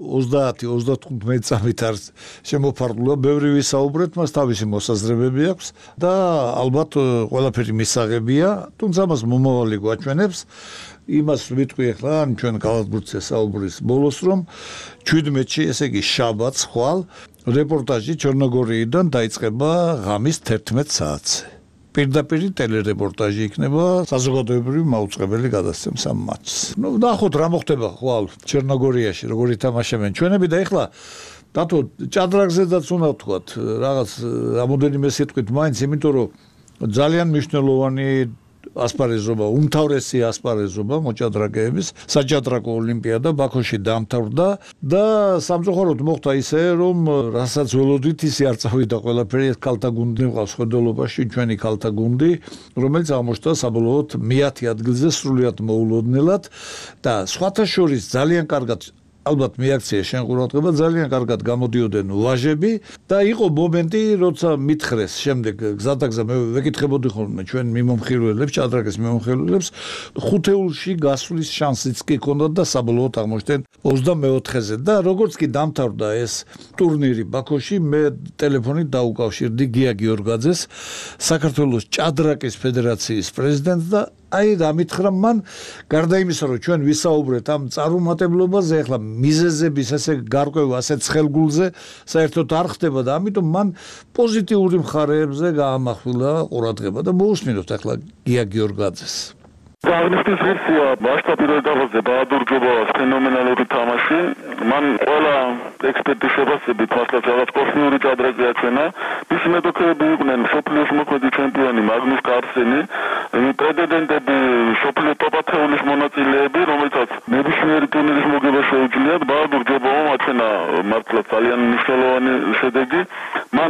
30-35 წამით არ შემოფარგლულა, ბევრი ვისაუბრეთ, მას თავისი მოსაზრებები აქვს და ალბათ ყველაფერი მისაღებია, თუმცა მას მომავალი გვაჩვენებს. იმას ვიტყვი ახლა ჩვენ კალათბურთზე საუბრის ბოლოს, რომ 17-ში, ესე იგი შაბათს ხვალ რეპორტაჟი ჩერნოგორიიდან დაიწყება ღამის 11 საათზე. პირდაპირ ტელერეპორტაჟი იქნება საზოგადოებრივი მაუწყებელი გადაცემს ამ მატჩს. ნახოთ რა მოხდება ხვალ ჩერნოგორიაში, როგორ ითამაშებენ ჩვენები და ეხლა დათო ჭადრაგზედაც უნდა ვთქვათ რაღაც რამოდენიმე სიტყვით მაინც, იმიტომ რომ ძალიან მნიშვნელოვანი ასპარეზობა, უმთავრესი ასპარეზობა მოჭადრაკეების საჭადრაკო ოლიმპიადა ბაქოში დამთავრდა და სამწუხაროდ მოხდა ისე, რომ რასაც ველოდით ისე არ წავიდა ყველაფერი. ქალთა გუნდი მყავს ხედველობაში, ჩვენი ქალთა გუნდი, რომელიც აღმოჩნდა საბოლოოდ მე-10 ადგილზე სრულიად მოულოდნელად და სხვათა შორის ძალიან კარგად ალბათ მიაქცია შენ ყურადღება, ძალიან კარგად გამოდიოდნენ ვაჟები და იყო მომენტი, როცა მითხრეს შემდეგ გზადაგზა მე ვეკითხებოდი ხოლმე ჩვენ მიმომხილველებს, ჭადრაკის მიმომხილველებს, ხუთეულში გასვლის შანსიც კი ჰქონდათ და საბოლოოდ აღმოჩნდნენ 24-ზე და როგორც კი დამთავრდა ეს ტურნირი ბაქოში, მე ტელეფონით დაუკავშირდი გია გიორგაძეს, საქართველოს ჭადრაკის ფედერაციის პრეზიდენტს და აი რა მითხრა მან, გარდა იმისა, რომ ჩვენ ვისაუბრეთ ამ წარუმატებლობაზე, ახლა მიზეზების ესე გარკვევა ასეთ ხელგულზე საერთოდ არ ხდება და ამიტომ მან პოზიტიური მხარეებზე გაამახვილა ყურადღება და მოусმინოთ ახლა გია გიორგაძეს. აღნიშნის ვერსია მასშტაბური დაბაზე ბაადურ ჯობავას ფენომენალური თამაში. მან ყველა ექსპერტის შევასებით მართლაც რაღაც კოსმიური ჭადრაკი აჩვენა. მისი მეტოქეები იყვნენ სოფლიოს მოქმედი ჩემპიონი მაგნუს კარლსენი, პრეტენდენტები სოფლიო ტოპ-10-ის მონაწილეები, რომელთაც ნებისმიერი ტურნირის მოგება შეუძლიათ. ბაადურ ჯობავამ აჩვენა მართლაც ძალიან მნიშვნელოვანი შედეგი. მან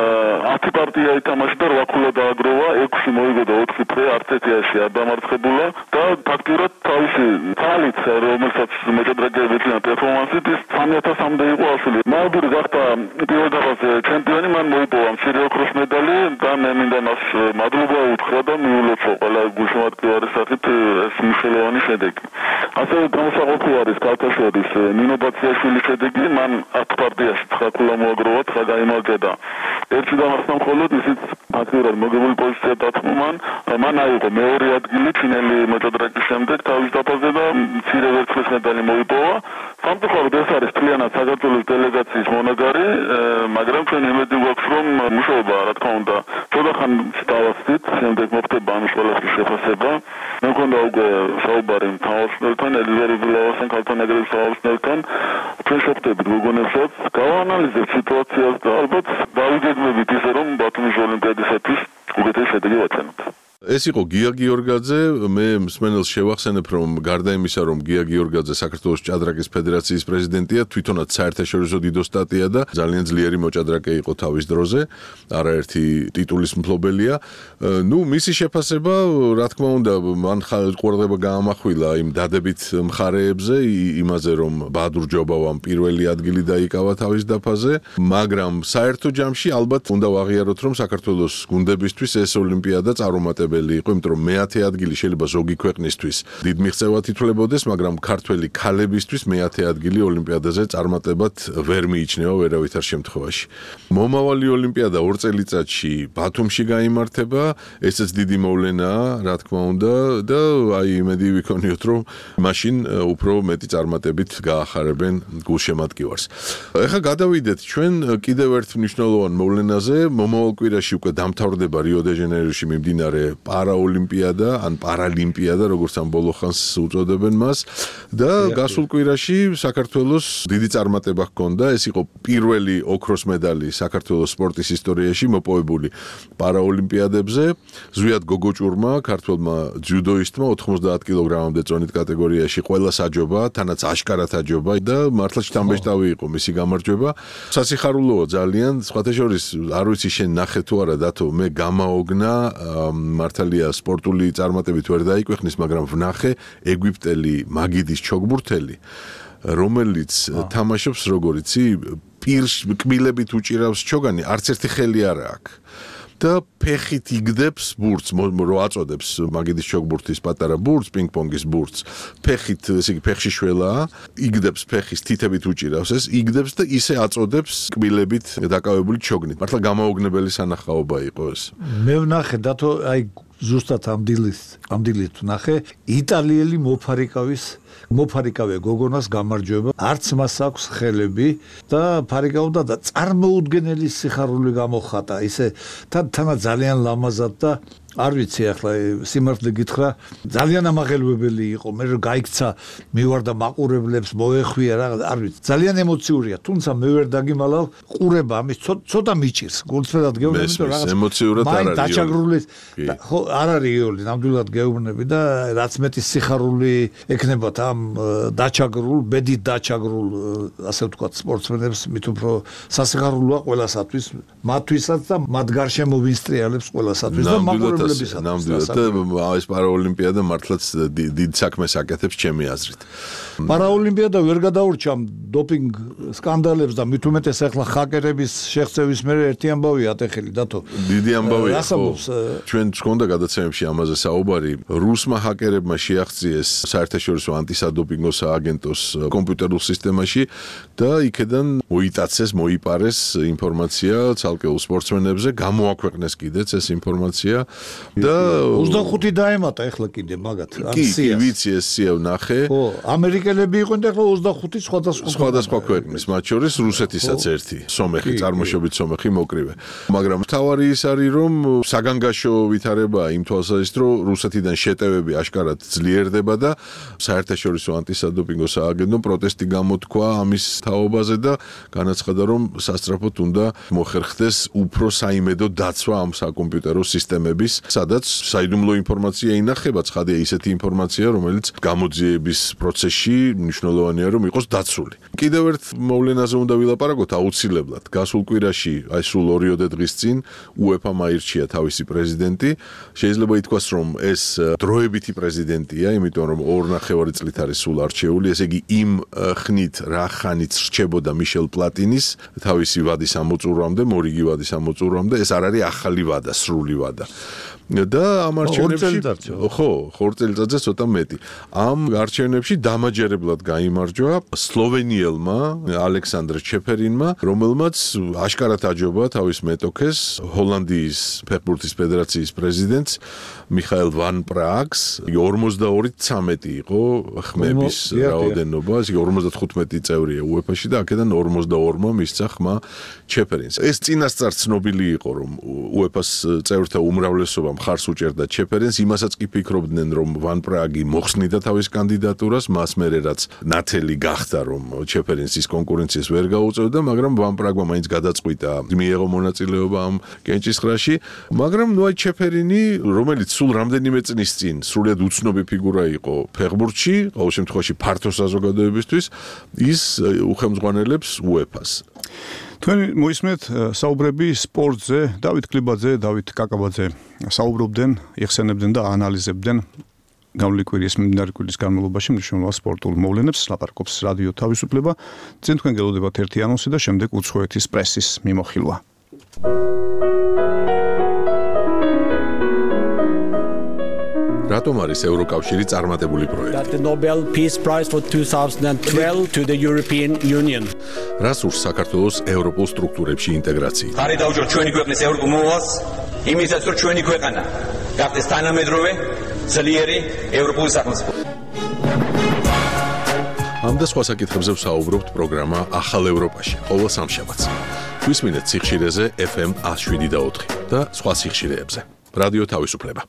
10 პარტია ითამაშა და 8 ქულა დააგროვა, 6 მოიგო და 4 ფრე, არც ერთიაში არ დამარცხებულა. და ფაქტურად თავისი თვალით, რომელსაც მოჭადრაკეები ეწინათ პერფორმანსით, ის 3000-მდე იყო ასული. მაგური გახდა პირველ დაბაზე ჩემპიონი, მან მოიპოვა მცირე ოქროს медали და მე მინდა მას მადლობა უთხრა და მიულოცო ყველა გულშემატკივარის სახით ეს მნიშვნელოვანი შედეგი. ასევე გამოსაყოფი არის ქალთაშორის ნინო ბაციაშვილის შედეგი, მან 10 პარტიაში 9 ქულა მოაგროვა, 9 გაიმარჯვა და ერთი დამარცხდა მხოლოდ ისიც ფაქტურად მოგებული პოზიცია დათმო მან აიღო მეორე ადგილი ჩინელი მოჭადრაკის შემდეგ თავის დაფაზე და მცირე ვერცხლის медали მოიპოვა. სამწუხაროდ ეს არის მთლიანად საქართველოს დელეგაციის მონაგარი, მაგრამ ჩვენ იმედი გვაქვს, რომ მუშაობა რა თქმა უნდა ცოტა ხანს დავასწრით, შემდეგ მოხდება ამის ყველაფრის შეფასება. მე მქონდა უკვე საუბარი თავისუფლებთან, ელიზაბეთ ბილავასთან, ქალთა ნაკრების თავისუფლებთან. ჩვენ შევხვდებით გოგონებსაც, გავაანალიზებთ სიტუაციას და ალბათ დავიგეგმებით ისე, რომ ბათუმის ოლიმპიადისათვის უკეთესი შედეგი ვაჩვენოთ. ეს იყო გია გიორგაძე, მე მსმენელს შევახსენებ, რომ გარდა იმისა, რომ გია გიორგაძე საქართველოს ჭადრაკის ფედერაციის პრეზიდენტია, თვითონაც საერთაშორისო დიდო სტატია და ძალიან ძლიერი მოჭადრაკე იყო თავის დროზე, არაერთი ტიტულის მფლობელია. მისი შეფასება, რა თქმა უნდა, მან ყურადღება გაამახვილა იმ დადებით მხარეებზე, იმაზე, რომ ბადურ ჯობავამ პირველი ადგილი დაიკავა თავის დაფაზე, მაგრამ საერთო ჯამში ალბათ უნდა ვაღიაროთ, რომ საქართველოს გუნდებისთვის ეს ოლიმპიადა წარუმატებელი იყო, იმიტომ რომ მე-10 ადგილი შეიძლება ზოგი ქვეყნისთვის დიდ მიღწევად ითვლებოდეს, მაგრამ ქართველი ქალებისთვის მე-10 ადგილი ოლიმპიადაზე წარმატებად ვერ მიიჩნევა ვერავითარ შემთხვევაში. მომავალი ოლიმპიადა 2 წელიწადში ბათუმში გაიმართება, ესეც დიდი მოვლენაა, რა თქმა უნდა, და იმედი ვიქონიოთ, რომ მაშინ უფრო მეტი წარმატებით გაახარებენ გულშემატკივარს. ეხლა გადავიდეთ ჩვენ კიდევ ერთ მნიშვნელოვან მოვლენაზე, მომავალ კვირაში უკვე დამთავრდება რიო-დე-ჟანეიროში მიმდინარე პარაოლიმპიადა, ან პარალიმპიადა, როგორც ამ ბოლო ხანს უწოდებენ მას, და გასულ კვირაში საქართველოს დიდი წარმატება ჰქონდა, ეს იყო პირველი ოქროს მედალი საქართველოს სპორტის ისტორიაში მოპოვებული პარაოლიმპიადებზე. ზვიად გოგოჭურმა, ქართველმა ძიუდოისტმა 90 კილოგრამამდე წონით კატეგორიაში ყველას აჯობა, თანაც აშკარად აჯობა და მართლა შთამბეჭდავი იყო მისი გამარჯვება. სასიხარულოა ძალიან, სხვათა შორის არ ვიცი შენ ნახე თუ არა დათო, მე გამაოგნა, მართალია სპორტული წარმატებით ვერ დაიკვეხნის, მაგრამ ვნახე ეგვიპტელი მაგიდის ჩოგბურთელი, რომელიც თამაშობს როგორ იცი, პირში კბილებით უჭირავს ჩოგანი, არც ერთი ხელი არ აქვს. და ფეხით იგდებს ბურთს, რო აწოდებს მაგიდის ჩოგბურთის პატარა ბურთს, პინგ-პონგის ბურთს, ფეხით, ესე იგი ფეხში შველაა, იგდებს ფეხის თითებით უჭირავს ეს, იგდებს და ისე აწოდებს კბილებით დაკავებული ჩოგნით. მართლა გამაოგნებელი სანახაობა იყო ეს. მე ვნახე დათო, აი ზუსტად ამ დილით ვნახე იტალიელი მოფარიკავე გოგონას გამარჯვება, არც მას აქვს ხელები და ფარიკავდა და წარმოუდგენელი სიხარული გამოხატა, ისე თანაც ძალიან ლამაზად და არ ვიცი ახლა სიმართლე გითხრა, ძალიან ამაღელვებელი იყო, მე რომ გაიქცა, მივარდა მაყურებლებს, მოეხვია რაღაც, არ ვიცი, ძალიან ემოციურია, თუმცა მე ვერ დაგიმალავ, ყურება ამის ცოტა მიჭირს, გულწრფელად გეუბნები, რომ რაღაც ემოციურად არ არის. დაჩაგრული, ხო, არ არის იული, ნამდვილად გეუბნები და რაც მეტი სიხარული ექნებათ ამ ბედით დაჩაგრულ, ასე ვთქვათ, სპორტსმენებს, მით უფრო სასიხარულოა ყველასათვის, მათთვისაც და მათ გარშემო ვინსტრიალებს ყველასათვის და ნამდვილად და ეს პარაოლიმპიადა მართლაც დიდ საქმეს აკეთებს ჩემი აზრით. პარაოლიმპიადა ვერ გადაურჩა დოპინგ სკანდალებს და მით უმეტეს ახლა ჰაკერების შეღწევის მერე ერთი ამბავი ატეხილი დათო. დიდი ამბავია. ჩვენ გქონდა გადაცემებში ამაზე საუბარი, რუსმა ჰაკერებმა შეაღწიეს საერთაშორისო ანტისადოპინგო სააგენტოს კომპიუტერულ სისტემაში და იქედან მოიპარეს ინფორმაცია ცალკეულ სპორტსმენებზე, გამოაქვეყნეს კიდეც ეს ინფორმაცია. და 25 დაემატა ახლა კიდე მაგათ აქციას. ვიცი ეს სია ვნახე. ხო, ამერიკელები იყვნენ და ახლა 25 სხვადასხვა ქვეყნის, მათ შორის რუსეთისაც ერთი, სომეხი, წარმოშობით სომეხი მოკრივე. მაგრამ მთავარი ის არის, რომ საგანგაშო ვითარებაა იმ თვალსაზრისით, რომ რუსეთიდან შეტევები აშკარად ძლიერდება და საერთაშორისო ანტისადოპინგო სააგენტომ პროტესტი გამოთქვა ამის თაობაზე და განაცხადა, რომ სასწრაფოდ უნდა მოხერხდეს უფრო საიმედო დაცვა ამ საკომპიუტერო სისტემების, სადაც საიდუმლო ინფორმაცია ინახება, ცხადია ისეთი ინფორმაცია, რომელიც გამოძიების პროცესში მნიშვნელოვანია, რომ იყოს დაცული. კიდევ ერთ მოვლენაზე უნდა ვილაპარაკოთ აუცილებლად. გასულ კვირაში, აი სულ 2 დღის წინ, UEFA-მ აირჩია თავისი პრეზიდენტი. შეიძლება ითქვას, რომ ეს დროებითი პრეზიდენტია, იმიტომ რომ 2.5 წლით არის სულ არჩეული, ესე იგი იმ ხნით, რა ხანით რჩებოდა მიშელ პლატინის თავისი ვადის ამოწურვამდე, მორიგი ვადის ამოწურვამდე, ეს არ არის ახალი ვადა, სრული ვადა. და ამ არჩევნებში ხო 2 წელიწადზე ცოტა მეტი. ამ არჩევნებში დამაჯერებლად გაიმარჯვა სლოვენიელმა ალექსანდრ ჩეფერინმა, რომელმაც აშკარად აჯობა თავის მეტოქეს ჰოლანდიის ფეხბურთის ფედერაციის პრეზიდენტს მიხაელ ვან პრააგს. 42-13 იყო ხმების რაოდენობა, ესე იგი 55 წევრია UEFA-ში და აქედან 42-მა მისცა ხმა ჩეპერინს. ეს წინასწარ ცნობილი იყო, რომ UEFA-ს წევრთა უმრავლესობა მხარს უჭერდა ჩეპერინს, იმასაც კი ფიქრობდნენ, რომ ვან პრაგი მოხსნიდა თავის კანდიდატურას, მას მერე რაც ნათელი გახდა, რომ ჩეპერინს ის კონკურენციას ვერ გაუწევდა, მაგრამ ვან პრაგმა მაინც გადაწყვიტა მიიღო მონაწილეობა ამ კენჭისყრაში, მაგრამ ნუ აი ჩეპერინი, რომელიც სულ რამდენიმე წლის წინ სრულიად უცნობი ფიგურა იყო ფეხბურთში, ყოველ შემთხვევაში ფართო საზოგადოებისთვის, ის უხელმძღვანელებს UEFA-ს. თქვენ მოისმენთ საუბრები სპორტზე, დავით კლებაძე, დავით კაკაბაძე საუბრობდნენ, იხსენებდნენ და ანალიზებდნენ გამოვლილი კვირის მიმდინარე კვირის განმავლობაში მნიშვნელოვან სპორტულ მოვლენებს, ლაპარაკობს რადიო თავისუფლება. წინ თქვენ გელოდებათ ერთი ანონსი და შემდეგ უცხოეთის პრესის მიმოხილვა. რატომ არის ევროკავშირი წარმატებული პროექტი? The Nobel Peace Prize for 2012 to the European Union. რას ურს საქართველოს ევროპულ სტრუქტურებში ინტეგრაცია? ხარი დაუჭიროთ ჩვენი ქვეყნის ევროპულ მოვალს, იმისაც რომ ჩვენი ქვეყანა გახდეს თანამედროვე, ძლიერი ევროპული სახელმწიფო. ამ და სხვა საკითხებზე ვსაუბრობთ პროგრამა ახალ ევროპაში, ყოველ სამშაბათს. გვისმინეთ სიხშირეზე FM 107.4 და სხვა სიხშირეებზე. რადიო თავისუფლება.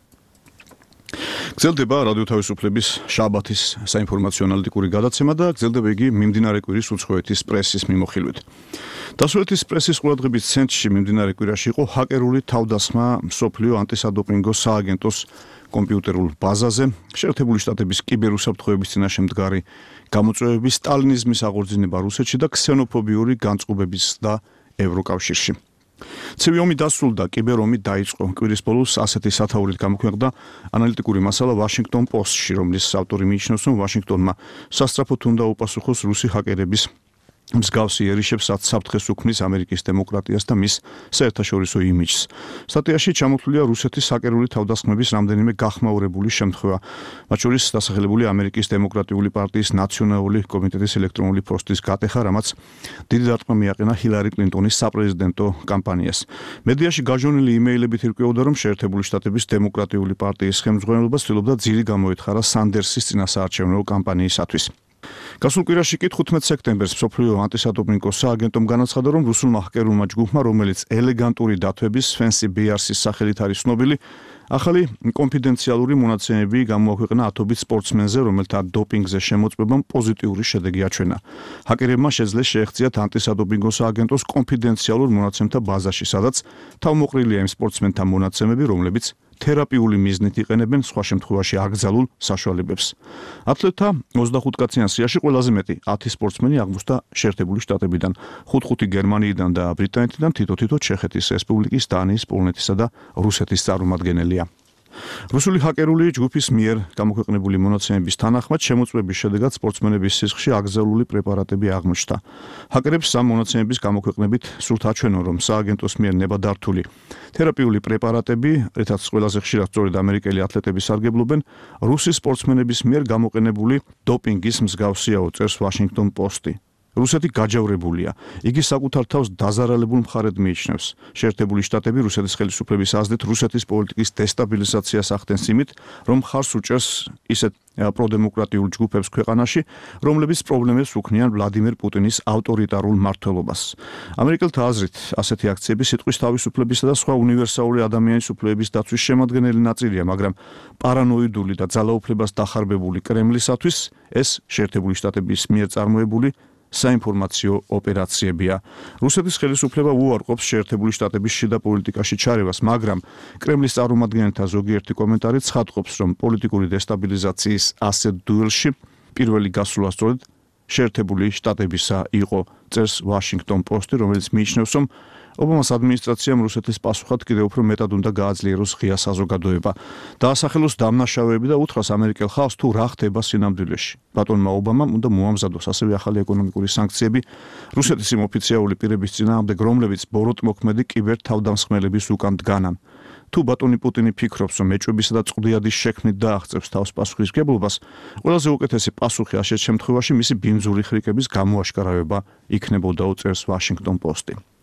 გრძელდება რადიო თავისუფლების შაბათის საინფორმაციო ანალიტიკური გადაცემა და გრძელდება იგი მიმდინარე კვირის უცხოეთის პრესის მიმოხილვით. დასავლეთის პრესის ყურადღების ცენტრში მიმდინარე კვირაში იყო ჰაკერული თავდასხმა მსოფლიო ანტისადოპინგო სააგენტოს კომპიუტერულ ბაზაზე, შეერთებული შტატების კიბერუსაფრთხოების წინაშე მდგარი გამოწვევები, სტალინიზმის აღორძინება რუსეთში და ქსენოფობიური განწყობების და ევროკავშირში. ცივი ომი დასრულდა, კიბერომი დაიწყო. კვირის ბოლოს ასეთი სათაურით გამოქვეყნდა ანალიტიკური მასალა Washington Post-ში, რომლის ავტორი მიიჩნევს, რომ ვაშინგტონმა სასწრაფოდ უნდა უპასუხოს რუსი ჰაკერების მსგავსი ერიშებს, რაც საფრთხეს უქმნის ამერიკის დემოკრატიას და მის საერთაშორისო იმიჯს. სტატიაში ჩამოთვლილია რუსეთის ჰაკერული თავდასხმების რამდენიმე გახმაურებული შემთხვევა, მათ შორის დასახელებული ამერიკის დემოკრატიული პარტიის ნაციონალური კომიტეტის ელექტრონული პოსტის გატეხა, რამაც დიდი დარტყმა მიაყენა ჰილარი კლინტონის საპრეზიდენტო კამპანიას. მედიაში გაჟონილი იმეილებით ირკვეოდა, რომ შეერთებული შტატების დემოკრატიული პარტიის ხელმძღვანელობა ცდილობდა ძირი გამოეთხარა სანდერსის წინასაარჩევნო კამპანიისათვის. გასულ კვირაში კი 15 სექტემბერს მსოფლიო ანტისადოპინგო სააგენტომ განაცხადა, რომ რუსულმა ჰაკერულმა ჯგუფმა, რომელიც ელეგანტური დათვების Fancy Bears-ის სახელით არის ცნობილი, ახალი კონფიდენციალური მონაცემები გამოაქვეყნა ათობით სპორტსმენზე, რომელთა დოპინგზე შემოწმებამ პოზიტიური შედეგი აჩვენა. ჰაკერებმა შეძლეს შეეღწიათ ანტისადოპინგო სააგენტოს კონფიდენციალურ მონაცემთა ბაზაში, სადაც თავმოყრილია იმ სპორტსმენთა მონაცემები, რომლებიც თერაპიული მიზნით იყენებენ სხვა შემთხვევაში აკრძალულ საშუალებებს. ათლეტთა 25 კაციან სიაში ყველაზე მეტი 10 სპორტსმენი აღმოჩნდა შეერთებული შტატებიდან, 5 გერმანიიდან და ბრიტანეთიდან, თითო ჩეხეთის რესპუბლიკის, დანიის, პოლონეთისა და რუსეთის წარმომადგენელია. რუსული ჰაკერული ჯგუფის მიერ გამოქვეყნებული მონაცემების თანახმად შემოწმების შედეგად სპორტსმენების სისხლში აკრძალული პრეპარატები აღმოჩნდა. ჰაკერებს ამ მონაცემების გამოქვეყნებით სურთ აჩვენონ, რომ სააგენტოს მიერ ნებადართული თერაპიული პრეპარატები, რითაც ყველაზე ხშირად სწორედ ამერიკელი ათლეტები სარგებლობენ, რუსი სპორტსმენების მიერ გამოყენებული დოპინგის მსგავსია, წერს Washington Post-ი. რუსეთი გაჯავრებულია. იგი საკუთარ თავს დაზარალებულ მხარედ მიიჩნევს. შეერთებული შტატები რუსეთის ხელისუფლების აზრით რუსეთის პოლიტიკის დესტაბილიზაციას ახდენს იმით, რომ მხარს უჭერს ისეთ პროდემოკრატიულ ჯგუფებს ქვეყანაში, რომლებიც პრობლემებს უქმნიან ვლადიმერ პუტინის ავტორიტარულ მმართველობას. ამერიკელთა აზრით, ასეთი აქციები სიტყვის თავისუფლებისა და სხვა უნივერსალური ადამიანის უფლებების დაცვის შემადგენელი ნაწილია, მაგრამ პარანოიდული და ძალაუფლებას დახარბებული კრემლისათვის ეს შეერთებული შტატების მიერ წარმოებული საინფორმაციო ოპერაციებია. რუსეთის ხელისუფლება უარყოფს შეერთებული შტატების შიდა პოლიტიკაში ჩარევას, მაგრამ კრემლის წარმომადგენელთა ზოგიერთი კომენტარი ცხადყოფს, რომ პოლიტიკური დესტაბილიზაციის ასეთ დუელში პირველი გასვლა სწორედ შეერთებული შტატებისა იყო, წერს Washington Post-ი, რომელიც მიიჩნევს, რომ ობამას ადმინისტრაციამ რუსეთის პასუხად კიდევ უფრო მეტად უნდა გააძლიეროს ღია საზოგადოება. დაასახელოს დამნაშავეები და უთხრას ამერიკელ ხალხს თუ რა ხდება სინამდვილეში. ბატონმა ობამამ უნდა მოამზადოს ასევე ახალი ეკონომიკური სანქციები რუსეთის იმ ოფიციალური პირების წინააღმდეგ, რომლებიც ბოროტმოქმედი კიბერ თავდამსხმელების უკან დგანან. თუ ბატონი პუტინი ფიქრობს, რომ ეჭვებისა და წყდიადის შექმნით დააღწევს თავს პასუხისმგებლობას, ყველაზე უკეთესი პასუხი ასეთ შემთხვევაში მისი ბინძური ხრიკების გამოაშკარავება იქნებოდა, წერს Washington Post-ი.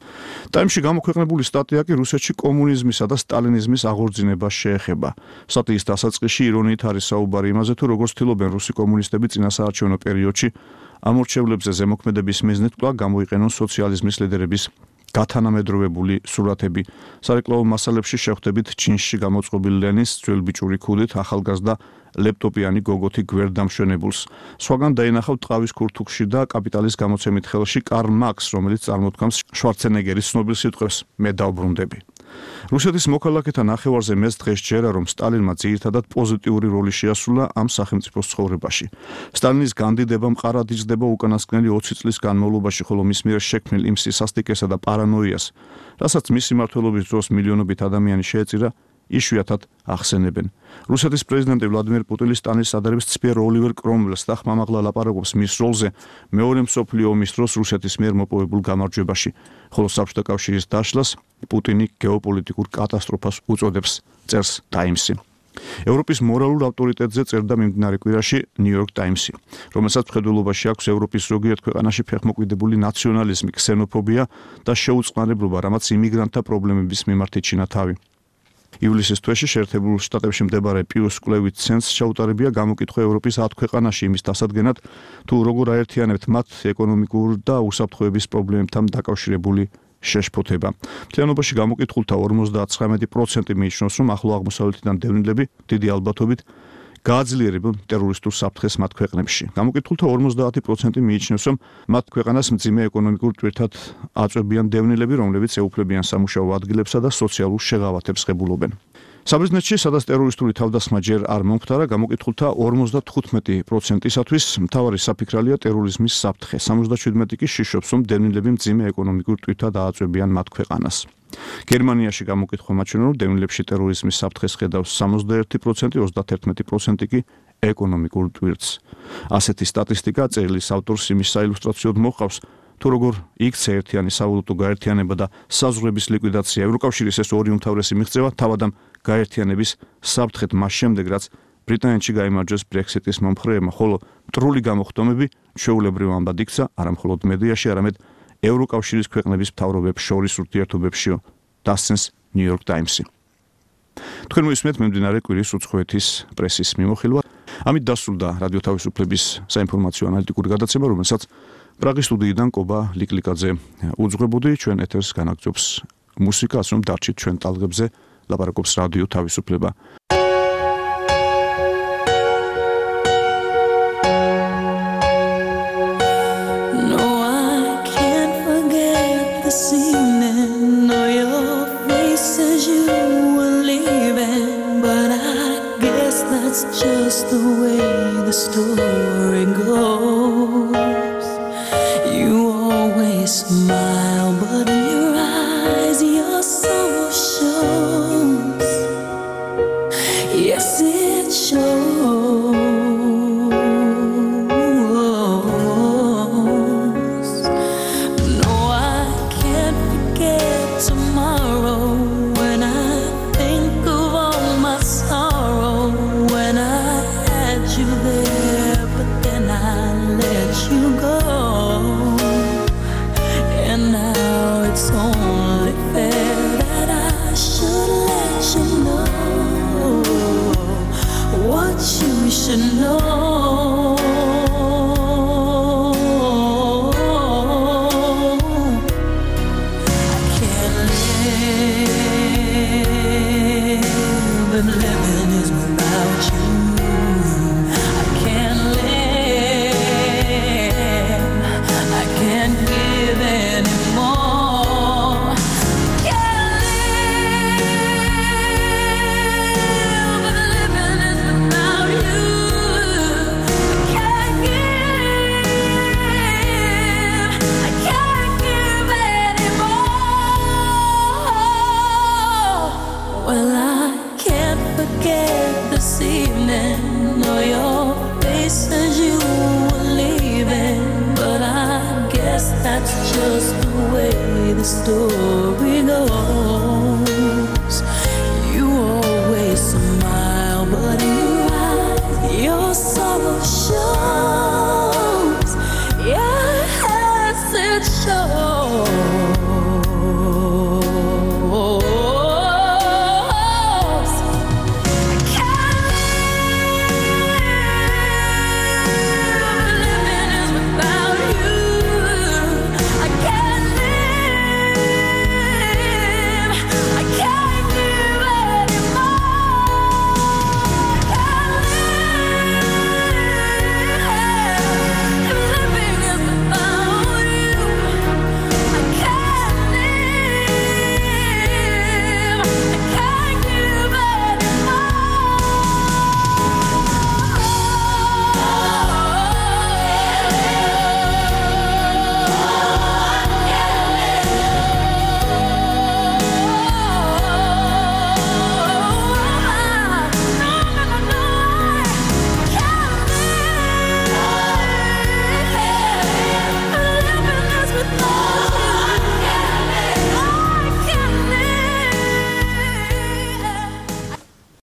ტაიმში გამოქვეყნებული სტატია კი რუსეთში კომუნიზმისა და სტალინიზმის აღორძინებას შეეხება. სტატიის დასაწყისში ირონიით არის საუბარი იმაზე, თუ როგორც ცდილობენ რუსი კომუნისტები წინასაარჩევნო პერიოდში ამორჩევლებზე ზემოქმედების მიზნით კვლავ გამოიყენონ სოციალიზმის ლიდერების გათანამედროვებული სურათები. სარეკლამო მასალებში შევხვდებით ჩინში გამოწყობილ ლენის ძველბიჭური ქუდით ახალგაზრდა ლეპტოპიანი გოგოთი გვერდამშვენებულს. სხვაგან დაინახავთ ტყავის ქურთუქში და კაპიტალის გამოცემით ხელში კარლ მარკს, რომელიც წარმოთქვამს შვარცენეგერის ცნობილ სიტყვებს „მე დავბრუნდები“. რუსეთის მოქალაქეთა ნახევარზე მეც დღეს ჯერა, რომ სტალინმა ძირითადად პოზიტიური როლი შეასრულა ამ სახელმწიფოს ცხოვრებაში. სტალინის განდიდება მყარად იზრდება უკანასკნელი 20 წლის განმავლობაში, ხოლო მის მიერ შექმნილ იმ სისასტიკესა და პარანოიას, რასაც მისი მმართველობის დროს მილიონობით ადამიანი შეეწირა, იშვიათად ახსენებენ. რუსეთის პრეზიდენტი ვლადიმერ პუტინი სტალინის ადარებს ცფიერ ოლივერ კრომველს და ხმამაღლა ლაპარაკობს მის როლზე მეორე მსოფლიო ომის დროს რუსეთის მიერ მოპოვებულ გამარჯვებაში, ხოლო საბჭოთა კავშირის დაშლას პუტინი გეოპოლიტიკურ კატასტროფას უწოდებს, წერს ტაიმსი. ევროპის მორალურ ავტორიტეტზე წერდა მიმდინარე კვირაში ნიუ-იორკ ტაიმსი, რომელსაც მხედველობაში აქვს ევროპის ზოგიერთ ქვეყანაში ფეხმოკვიდებული ნაციონალიზმი, ქსენოფობია და შეუწყნარებლობა, რამაც იმიგრანტთა პრობლემების მიმართ იჩინა თავი. ივლისის თვეში შეერთებულ შტატებში მდებარე პიუს კვლევით ცენტრს შეუტარებია გამოკითხვა ევროპის 10 ქვეყანაში იმის დასადგენად, თუ როგორ აერთიანებთ მათ ეკონომიკურ და უსაფრთხოების პრობლემებთან დაკავშირებული შეშფოთება. მთლიანობაში გამოკითხულთა 59% მიიჩნევს, რომ ახლო აღმოსავლეთიდან დევნილები დიდი ალბათობით გააძლიერებენ ტერორისტულ საფრთხეს მათ ქვეყნებში. გამოკითხულთა 50% მიიჩნევს, რომ მათ ქვეყანას მძიმე ეკონომიკურ ტვირთად აწვევიან დევნილები, რომლებიც ეუფლებიან სამუშაო ადგილებსა და სოციალურ შეღავათებს ღებულობენ. საბერძნეთში, სადაც ტერორისტული თავდასხმა ჯერ არ მომხდარა, გამოკითხულთა 55%-ისათვის მთავარი საფიქრალია ტერორიზმის საფრთხე. 77% კი შიშობს, რომ დევნილები მძიმე ეკონომიკურ ტვირთად ააწვევიან მათ ქვეყანას. გერმანიაში გამოკითხვა მაჩვენა, რომ დევნილებში ტერორიზმის საფრთხეს ხედავს 61%, 31% კი ეკონომიკურ ტვირთს. ასეთი სტატისტიკა წერილის ავტორს იმის საილუსტრაციოდ მოჰყავს, თუ როგორ იქცა ერთიანი სავალუტო გაერთიანება და საზღვრების ლიკვიდაცია. ევროკავშირის ეს ორი უმთავრესი მიღწევა თავად ამ გაერთიანების საფრთხეთ მას შემდეგ, რაც ბრიტანეთში გაიმარჯვეს ბრექსიტის მომხრეებმა, ხოლო მტრული გამოხდომები ჩვეულებრივ ამბად იქცა არა მხოლოდ მედიაში, არამედ ევროკავშირის ქვეყნების მთავრობებს შორის ურთიერთობებშიო, დასცენს ნიუ-იორკ ტაიმსი. თქვენ მოისმენთ მიმდინარე კვირის უცხოეთის პრესის მიმოხილვა. ამით დასრულდა რადიო თავისუფლების საინფორმაციო ანალიტიკური გადაცემა, რომელსაც პრაღის სტუდიიდან კობა ლიკლიკაძე უძღვებოდი. ჩვენ ეთერს განაგრძობს მუსიკა, ასე რომ დარჩით ჩვენ ტალღებზე, ლაპარაკობს რადიო თავისუფლება. Just the way the story goes. You always smile, but in your eyes your soul shows. Yes, it shows. No, I can't forget tomorrow when I think of all my sorrow. You there, but then I let you go, and now it's only fair that I should let you know what you should know. I can't live, and living is without you. That's just the way the story goes.